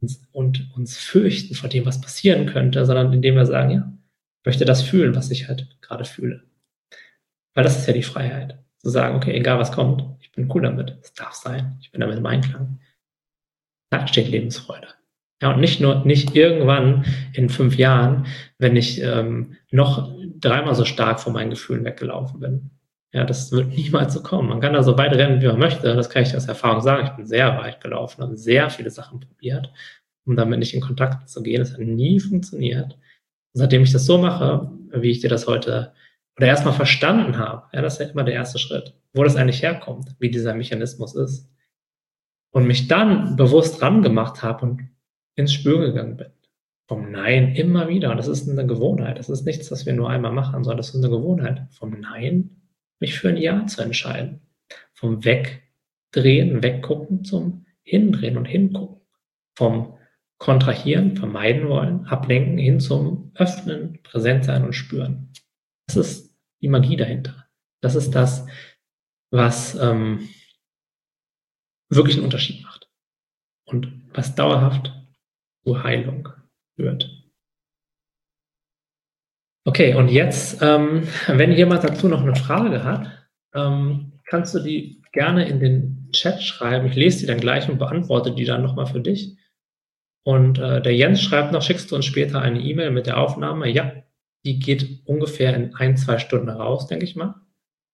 fürchten vor dem, was passieren könnte, sondern indem wir sagen, ja, ich möchte das fühlen, was ich halt gerade fühle. Weil das ist ja die Freiheit. Zu sagen, okay, egal was kommt, ich bin cool damit, es darf sein, ich bin damit im Einklang. Da steht Lebensfreude. Ja, und nicht irgendwann in 5 Jahren, wenn ich noch 3-mal so stark von meinen Gefühlen weggelaufen bin. Ja, das wird niemals so kommen. Man kann da so weit rennen, wie man möchte, das kann ich aus Erfahrung sagen. Ich bin sehr weit gelaufen, habe sehr viele Sachen probiert, um damit nicht in Kontakt zu gehen. Das hat nie funktioniert. Und seitdem ich das so mache, wie ich dir das heute oder erstmal verstanden habe, ja, das ist ja immer der erste Schritt, wo das eigentlich herkommt, wie dieser Mechanismus ist. Und mich dann bewusst rangemacht habe und ins Spüren gegangen bin. Vom Nein immer wieder. Und das ist eine Gewohnheit. Das ist nichts, was wir nur einmal machen, sondern das ist eine Gewohnheit. Vom Nein mich für ein Ja zu entscheiden. Vom Wegdrehen, Weggucken zum Hindrehen und Hingucken. Vom Kontrahieren, vermeiden wollen, ablenken, hin zum Öffnen, präsent sein und spüren. Das ist die Magie dahinter. Das ist das, was wirklich einen Unterschied macht und was dauerhaft zur Heilung führt. Okay, und jetzt, wenn jemand dazu noch eine Frage hat, kannst du die gerne in den Chat schreiben. Ich lese die dann gleich und beantworte die dann nochmal für dich. Und der Jens schreibt noch, schickst du uns später eine E-Mail mit der Aufnahme? Ja, die geht ungefähr in 1, 2 Stunden raus, denke ich mal.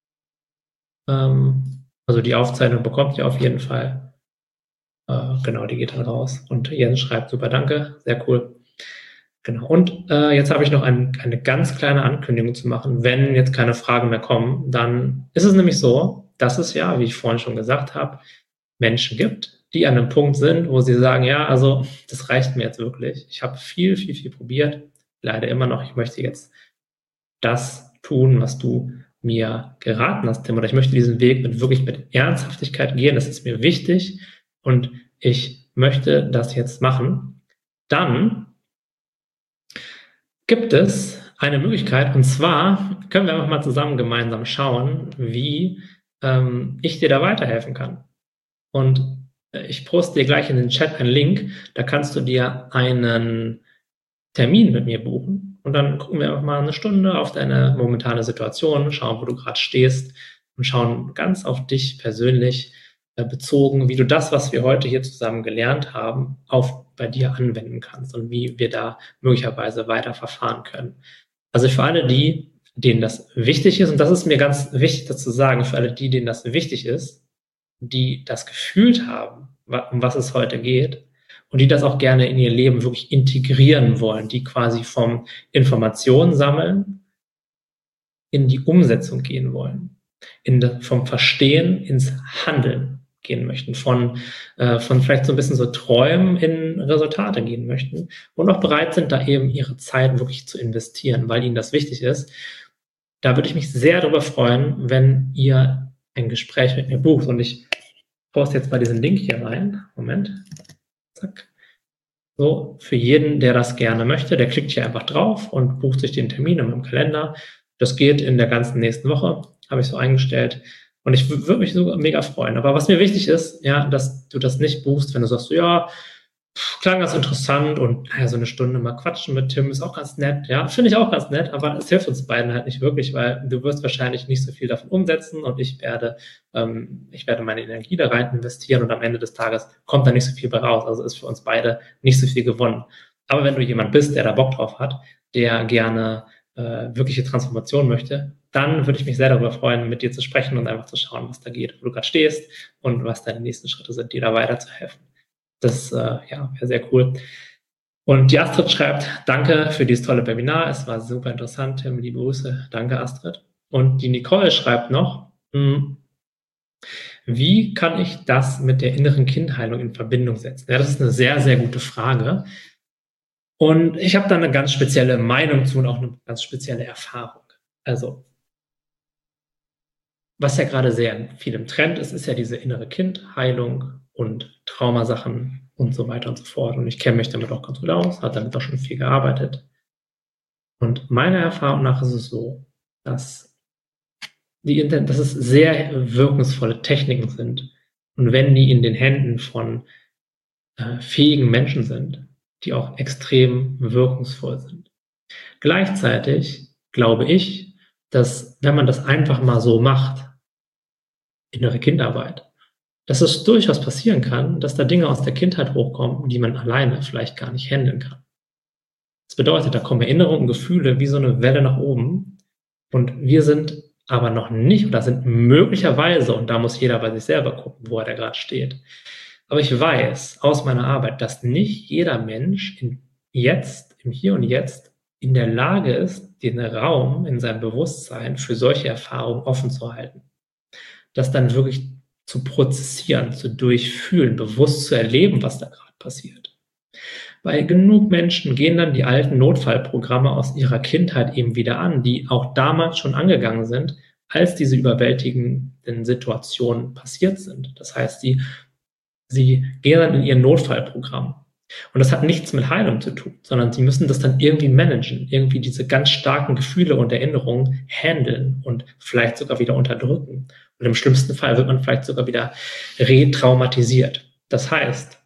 Also die Aufzeichnung bekommt ihr auf jeden Fall. Genau, die geht dann raus. Und Jens schreibt, super, danke, sehr cool. Genau, und jetzt habe ich noch eine ganz kleine Ankündigung zu machen. Wenn jetzt keine Fragen mehr kommen, dann ist es nämlich so, dass es ja, wie ich vorhin schon gesagt habe, Menschen gibt, die an einem Punkt sind, wo sie sagen, ja, also das reicht mir jetzt wirklich. Ich habe viel, viel, viel probiert, leider immer noch. Ich möchte jetzt das tun, was du mir geraten hast, Tim, oder ich möchte diesen Weg wirklich mit Ernsthaftigkeit gehen. Das ist mir wichtig und ich möchte das jetzt machen. Dann gibt es eine Möglichkeit, und zwar können wir einfach mal zusammen gemeinsam schauen, wie ich dir da weiterhelfen kann. Und ich poste dir gleich in den Chat einen Link, da kannst du dir einen Termin mit mir buchen und dann gucken wir einfach mal eine Stunde auf deine momentane Situation, schauen, wo du gerade stehst und schauen ganz auf dich persönlich bezogen, wie du das, was wir heute hier zusammen gelernt haben, bei dir anwenden kannst und wie wir da möglicherweise weiter verfahren können. Also für alle die, denen das wichtig ist, und das ist mir ganz wichtig dazu sagen, für alle die, denen das wichtig ist, die das gefühlt haben, um was es heute geht und die das auch gerne in ihr Leben wirklich integrieren wollen, die quasi vom Informationen sammeln in die Umsetzung gehen wollen, vom Verstehen ins Handeln gehen möchten, von vielleicht so ein bisschen so Träumen in Resultate gehen möchten und auch bereit sind, da eben ihre Zeit wirklich zu investieren, weil ihnen das wichtig ist. Da würde ich mich sehr darüber freuen, wenn ihr ein Gespräch mit mir bucht. Und ich poste jetzt mal diesen Link hier rein. Moment. Zack. So, für jeden, der das gerne möchte, der klickt hier einfach drauf und bucht sich den Termin in meinem Kalender. Das geht in der ganzen nächsten Woche, habe ich so eingestellt. Und ich würde mich sogar mega freuen. Aber was mir wichtig ist, ja, dass du das nicht buchst, wenn du sagst, so, ja, klang ganz interessant und naja, so eine Stunde mal quatschen mit Tim ist auch ganz nett. Ja, finde ich auch ganz nett, aber es hilft uns beiden halt nicht wirklich, weil du wirst wahrscheinlich nicht so viel davon umsetzen und ich werde meine Energie da rein investieren und am Ende des Tages kommt da nicht so viel bei raus. Also ist für uns beide nicht so viel gewonnen. Aber wenn du jemand bist, der da Bock drauf hat, der gerne wirkliche Transformation möchte, dann würde ich mich sehr darüber freuen, mit dir zu sprechen und einfach zu schauen, was da geht, wo du gerade stehst und was deine nächsten Schritte sind, dir da weiterzuhelfen. Das wäre sehr cool. Und die Astrid schreibt, danke für dieses tolle Webinar. Es war super interessant, Tim. Liebe Grüße. Danke, Astrid. Und die Nicole schreibt noch, wie kann ich das mit der inneren Kindheilung in Verbindung setzen? Ja, das ist eine sehr, sehr gute Frage. Und ich habe da eine ganz spezielle Meinung zu und auch eine ganz spezielle Erfahrung. Also, was ja gerade sehr viel im Trend ist, ist ja diese innere Kindheilung und Traumasachen und so weiter und so fort. Und ich kenne mich damit auch ganz gut aus, habe damit auch schon viel gearbeitet. Und meiner Erfahrung nach ist es so, dass es sehr wirkungsvolle Techniken sind. Und wenn die in den Händen von fähigen Menschen sind, die auch extrem wirkungsvoll sind. Gleichzeitig glaube ich, dass wenn man das einfach mal so macht, innere Kindarbeit, dass es durchaus passieren kann, dass da Dinge aus der Kindheit hochkommen, die man alleine vielleicht gar nicht handeln kann. Das bedeutet, da kommen Erinnerungen, Gefühle wie so eine Welle nach oben und wir sind aber noch nicht oder sind möglicherweise, und da muss jeder bei sich selber gucken, wo er da gerade steht. Aber ich weiß aus meiner Arbeit, dass nicht jeder Mensch im Hier und Jetzt in der Lage ist, den Raum in seinem Bewusstsein für solche Erfahrungen offen zu halten. Das dann wirklich zu prozessieren, zu durchfühlen, bewusst zu erleben, was da gerade passiert. Weil genug Menschen gehen dann die alten Notfallprogramme aus ihrer Kindheit eben wieder an, die auch damals schon angegangen sind, als diese überwältigenden Situationen passiert sind. Das heißt, sie gehen dann in ihr Notfallprogramm. Und das hat nichts mit Heilung zu tun, sondern sie müssen das dann irgendwie managen, irgendwie diese ganz starken Gefühle und Erinnerungen handeln und vielleicht sogar wieder unterdrücken. Und im schlimmsten Fall wird man vielleicht sogar wieder retraumatisiert. Das heißt,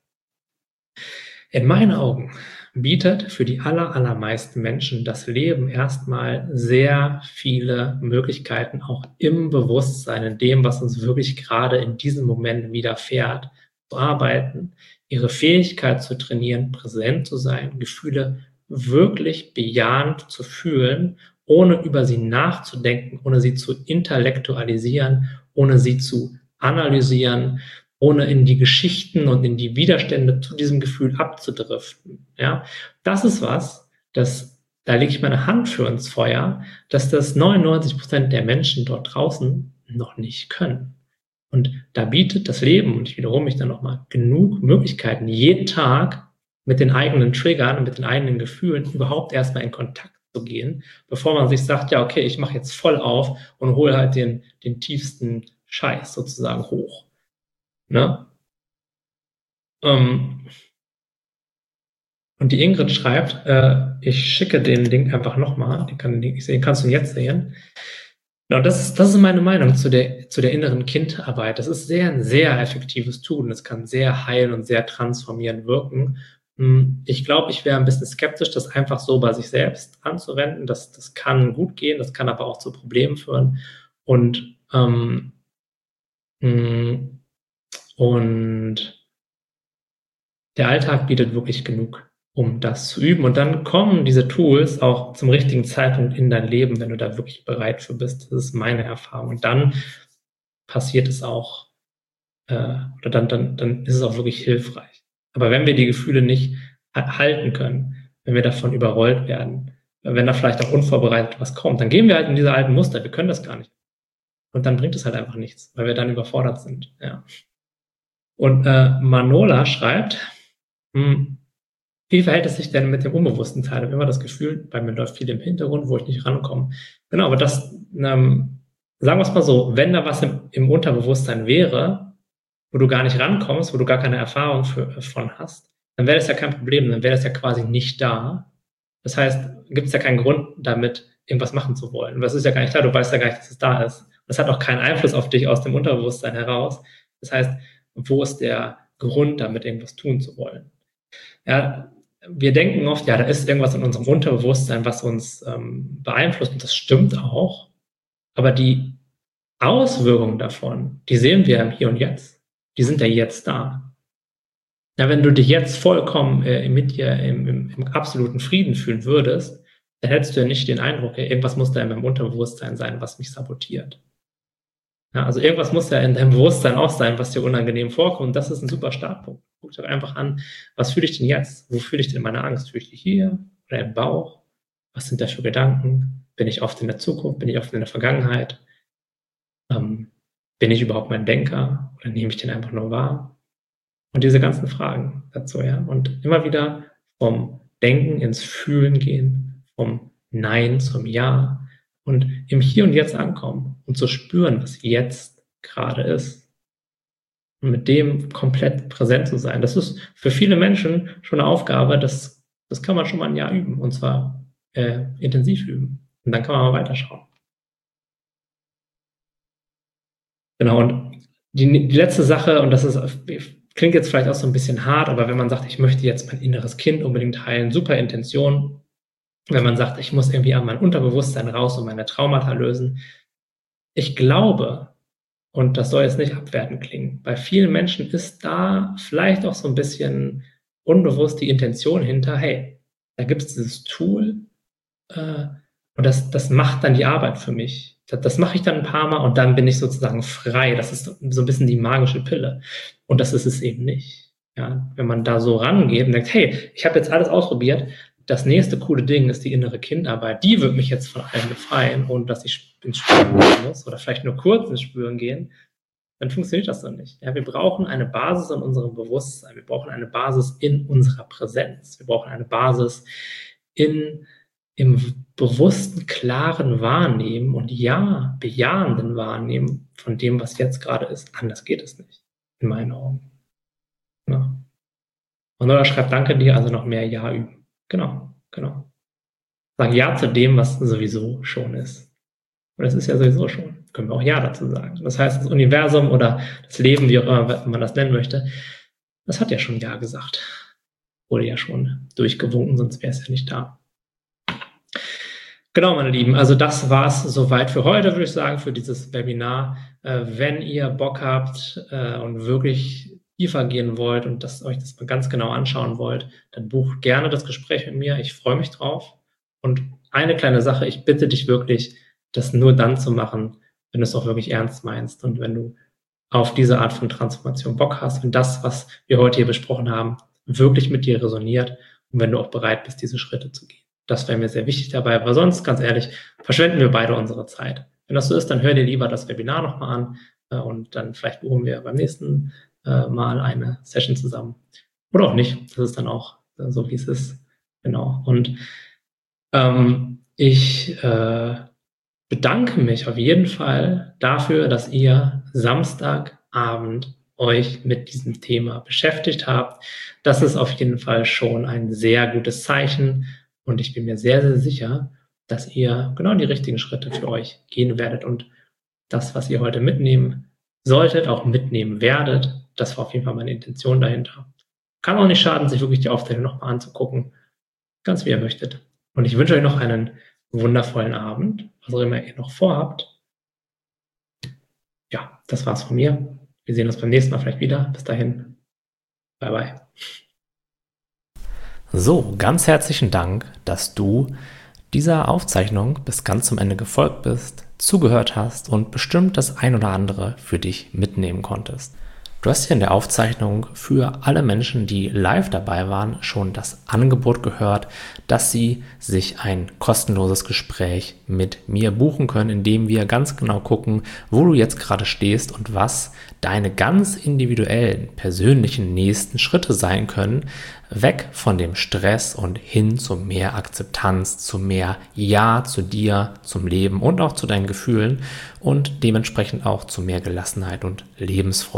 in meinen Augen bietet für die allermeisten Menschen das Leben erstmal sehr viele Möglichkeiten, auch im Bewusstsein, in dem, was uns wirklich gerade in diesem Moment widerfährt, zu arbeiten, ihre Fähigkeit zu trainieren, präsent zu sein, Gefühle wirklich bejahend zu fühlen, ohne über sie nachzudenken, ohne sie zu intellektualisieren, ohne sie zu analysieren, ohne in die Geschichten und in die Widerstände zu diesem Gefühl abzudriften. Ja, das ist was, da lege ich meine Hand für ins Feuer, dass das 99% der Menschen dort draußen noch nicht können. Und da bietet das Leben, und ich wiederhole mich dann nochmal, genug Möglichkeiten, jeden Tag mit den eigenen Triggern und mit den eigenen Gefühlen überhaupt erstmal in Kontakt zu gehen, bevor man sich sagt, ja, okay, ich mache jetzt voll auf und hole halt den tiefsten Scheiß sozusagen hoch. Ne? Und die Ingrid schreibt, ich schicke den Link einfach nochmal, den kannst du jetzt sehen. Genau, das ist meine Meinung zu der inneren Kindarbeit. Das ist ein sehr effektives Tool und es kann sehr heilen und sehr transformierend wirken. Ich glaube, ich wäre ein bisschen skeptisch, das einfach so bei sich selbst anzuwenden. Das kann gut gehen, das kann aber auch zu Problemen führen. Und der Alltag bietet wirklich genug, um das zu üben. Und dann kommen diese Tools auch zum richtigen Zeitpunkt in dein Leben, wenn du da wirklich bereit für bist. Das ist meine Erfahrung. Und dann passiert es auch, oder dann ist es auch wirklich hilfreich. Aber wenn wir die Gefühle nicht halten können, wenn wir davon überrollt werden, wenn da vielleicht auch unvorbereitet was kommt, dann gehen wir halt in diese alten Muster. Wir können das gar nicht. Und dann bringt es halt einfach nichts, weil wir dann überfordert sind. Ja. Und Manola schreibt, wie verhält es sich denn mit dem unbewussten Teil? Ich habe immer das Gefühl, bei mir läuft viel im Hintergrund, wo ich nicht rankomme. Genau, aber das, sagen wir es mal so, wenn da was im Unterbewusstsein wäre, wo du gar nicht rankommst, wo du gar keine Erfahrung von hast, dann wäre das ja kein Problem, dann wäre das ja quasi nicht da. Das heißt, gibt es ja keinen Grund, damit irgendwas machen zu wollen. Das ist ja gar nicht da, du weißt ja gar nicht, dass es da ist. Das hat auch keinen Einfluss auf dich aus dem Unterbewusstsein heraus. Das heißt, wo ist der Grund, damit irgendwas tun zu wollen? Ja, wir denken oft, ja, da ist irgendwas in unserem Unterbewusstsein, was uns beeinflusst, und das stimmt auch. Aber die Auswirkungen davon, die sehen wir im Hier und Jetzt. Die sind ja jetzt da. Ja, wenn du dich jetzt vollkommen mit dir im absoluten Frieden fühlen würdest, dann hättest du ja nicht den Eindruck, irgendwas muss da in meinem Unterbewusstsein sein, was mich sabotiert. Ja, also irgendwas muss ja in deinem Bewusstsein auch sein, was dir unangenehm vorkommt. Das ist ein super Startpunkt. Guck dir einfach an, was fühle ich denn jetzt? Wo fühle ich denn meine Angst? Fühle ich die hier oder im Bauch? Was sind da für Gedanken? Bin ich oft in der Zukunft? Bin ich oft in der Vergangenheit? Bin ich überhaupt mein Denker oder nehme ich den einfach nur wahr? Und diese ganzen Fragen dazu, ja. Und immer wieder vom Denken ins Fühlen gehen, vom Nein zum Ja und im Hier und Jetzt ankommen und zu spüren, was jetzt gerade ist. Und mit dem komplett präsent zu sein. Das ist für viele Menschen schon eine Aufgabe, das kann man schon mal ein Jahr üben, und zwar intensiv üben. Und dann kann man mal weiterschauen. Genau, und die letzte Sache, und das ist, klingt jetzt vielleicht auch so ein bisschen hart, aber wenn man sagt, ich möchte jetzt mein inneres Kind unbedingt heilen, super Intention. Wenn man sagt, ich muss irgendwie an mein Unterbewusstsein raus und meine Traumata lösen. Ich glaube, und das soll jetzt nicht abwertend klingen, bei vielen Menschen ist da vielleicht auch so ein bisschen unbewusst die Intention hinter, hey, da gibt es dieses Tool und das macht dann die Arbeit für mich. Das mache ich dann ein paar Mal und dann bin ich sozusagen frei. Das ist so ein bisschen die magische Pille. Und das ist es eben nicht. Ja, wenn man da so rangeht und denkt, hey, ich habe jetzt alles ausprobiert, das nächste coole Ding ist die innere Kindarbeit. Die wird mich jetzt von allem befreien, ohne dass ich ins Spüren gehen muss oder vielleicht nur kurz ins Spüren gehen, dann funktioniert das so nicht. Ja, wir brauchen eine Basis in unserem Bewusstsein. Wir brauchen eine Basis in unserer Präsenz. Wir brauchen eine Basis im bewussten, klaren Wahrnehmen und ja, bejahenden Wahrnehmen von dem, was jetzt gerade ist. Anders geht es nicht, in meinen Augen. Ja. Und Nola schreibt, danke dir, also noch mehr Ja üben. Genau. Sagen Ja zu dem, was sowieso schon ist. Und das ist ja sowieso schon. Können wir auch Ja dazu sagen. Das heißt, das Universum oder das Leben, wie auch immer man das nennen möchte, das hat ja schon Ja gesagt. Wurde ja schon durchgewunken, sonst wäre es ja nicht da. Genau, meine Lieben, also das war es soweit für heute, würde ich sagen, für dieses Webinar. Wenn ihr Bock habt und wirklich tiefer gehen wollt und euch das mal ganz genau anschauen wollt, dann bucht gerne das Gespräch mit mir. Ich freue mich drauf. Und eine kleine Sache, ich bitte dich wirklich, das nur dann zu machen, wenn du es auch wirklich ernst meinst und wenn du auf diese Art von Transformation Bock hast, wenn das, was wir heute hier besprochen haben, wirklich mit dir resoniert und wenn du auch bereit bist, diese Schritte zu gehen. Das wäre mir sehr wichtig dabei, weil sonst, ganz ehrlich, verschwenden wir beide unsere Zeit. Wenn das so ist, dann hör dir lieber das Webinar nochmal an und dann vielleicht buchen wir beim nächsten Mal eine Session zusammen. Oder auch nicht. Das ist dann auch so, wie es ist. Genau. Und ich bedanke mich auf jeden Fall dafür, dass ihr Samstagabend euch mit diesem Thema beschäftigt habt. Das ist auf jeden Fall schon ein sehr gutes Zeichen. Und ich bin mir sehr, sehr sicher, dass ihr genau die richtigen Schritte für euch gehen werdet und das, was ihr heute mitnehmen solltet, auch mitnehmen werdet. Das war auf jeden Fall meine Intention dahinter. Kann auch nicht schaden, sich wirklich die Aufzeichnung nochmal anzugucken. Ganz wie ihr möchtet. Und ich wünsche euch noch einen wundervollen Abend, was auch immer ihr noch vorhabt. Ja, das war's von mir. Wir sehen uns beim nächsten Mal vielleicht wieder. Bis dahin. Bye, bye. So, ganz herzlichen Dank, dass du dieser Aufzeichnung bis ganz zum Ende gefolgt bist, zugehört hast und bestimmt das ein oder andere für dich mitnehmen konntest. Du hast hier in der Aufzeichnung für alle Menschen, die live dabei waren, schon das Angebot gehört, dass sie sich ein kostenloses Gespräch mit mir buchen können, indem wir ganz genau gucken, wo du jetzt gerade stehst und was deine ganz individuellen, persönlichen nächsten Schritte sein können, weg von dem Stress und hin zu mehr Akzeptanz, zu mehr Ja zu dir, zum Leben und auch zu deinen Gefühlen und dementsprechend auch zu mehr Gelassenheit und Lebensfreude.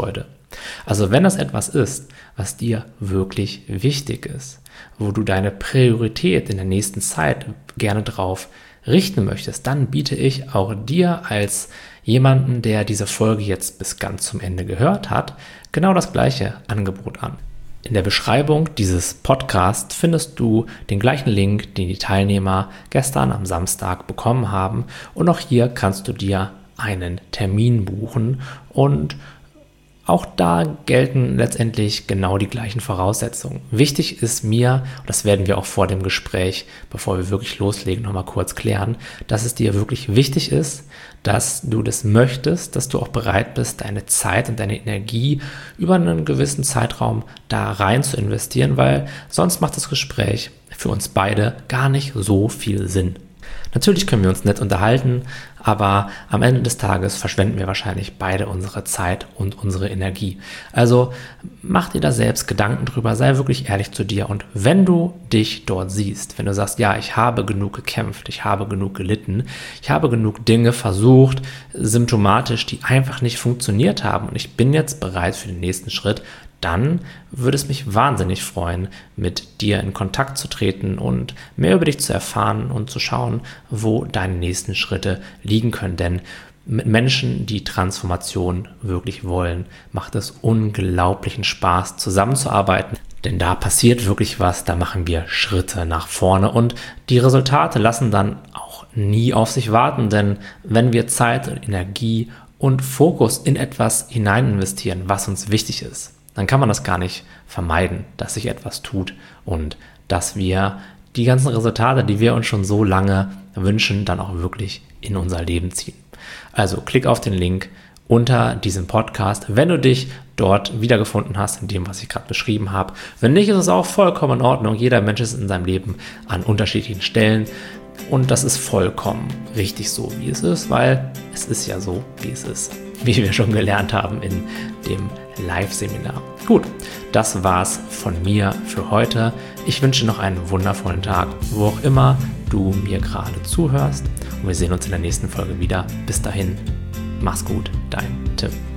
Also wenn das etwas ist, was dir wirklich wichtig ist, wo du deine Priorität in der nächsten Zeit gerne drauf richten möchtest, dann biete ich auch dir als jemanden, der diese Folge jetzt bis ganz zum Ende gehört hat, genau das gleiche Angebot an. In der Beschreibung dieses Podcasts findest du den gleichen Link, den die Teilnehmer gestern am Samstag bekommen haben. Und auch hier kannst du dir einen Termin buchen und auch da gelten letztendlich genau die gleichen Voraussetzungen. Wichtig ist mir, und das werden wir auch vor dem Gespräch, bevor wir wirklich loslegen, nochmal kurz klären, dass es dir wirklich wichtig ist, dass du das möchtest, dass du auch bereit bist, deine Zeit und deine Energie über einen gewissen Zeitraum da rein zu investieren, weil sonst macht das Gespräch für uns beide gar nicht so viel Sinn. Natürlich können wir uns nett unterhalten, aber am Ende des Tages verschwenden wir wahrscheinlich beide unsere Zeit und unsere Energie. Also mach dir da selbst Gedanken drüber, sei wirklich ehrlich zu dir und wenn du dich dort siehst, wenn du sagst, ja, ich habe genug gekämpft, ich habe genug gelitten, ich habe genug Dinge versucht, symptomatisch, die einfach nicht funktioniert haben und ich bin jetzt bereit für den nächsten Schritt, dann würde es mich wahnsinnig freuen, mit dir in Kontakt zu treten und mehr über dich zu erfahren und zu schauen, wo deine nächsten Schritte liegen können. Denn mit Menschen, die Transformation wirklich wollen, macht es unglaublichen Spaß, zusammenzuarbeiten. Denn da passiert wirklich was, da machen wir Schritte nach vorne und die Resultate lassen dann auch nie auf sich warten. Denn wenn wir Zeit und Energie und Fokus in etwas hinein investieren, was uns wichtig ist, dann kann man das gar nicht vermeiden, dass sich etwas tut und dass wir die ganzen Resultate, die wir uns schon so lange wünschen, dann auch wirklich in unser Leben ziehen. Also klick auf den Link unter diesem Podcast, wenn du dich dort wiedergefunden hast, in dem, was ich gerade beschrieben habe. Wenn nicht, ist es auch vollkommen in Ordnung. Jeder Mensch ist in seinem Leben an unterschiedlichen Stellen und das ist vollkommen richtig so, wie es ist, weil es ist ja so, wie es ist, wie wir schon gelernt haben in dem Live-Seminar. Gut, das war's von mir für heute. Ich wünsche noch einen wundervollen Tag, wo auch immer du mir gerade zuhörst. Und wir sehen uns in der nächsten Folge wieder. Bis dahin, mach's gut, dein Tim.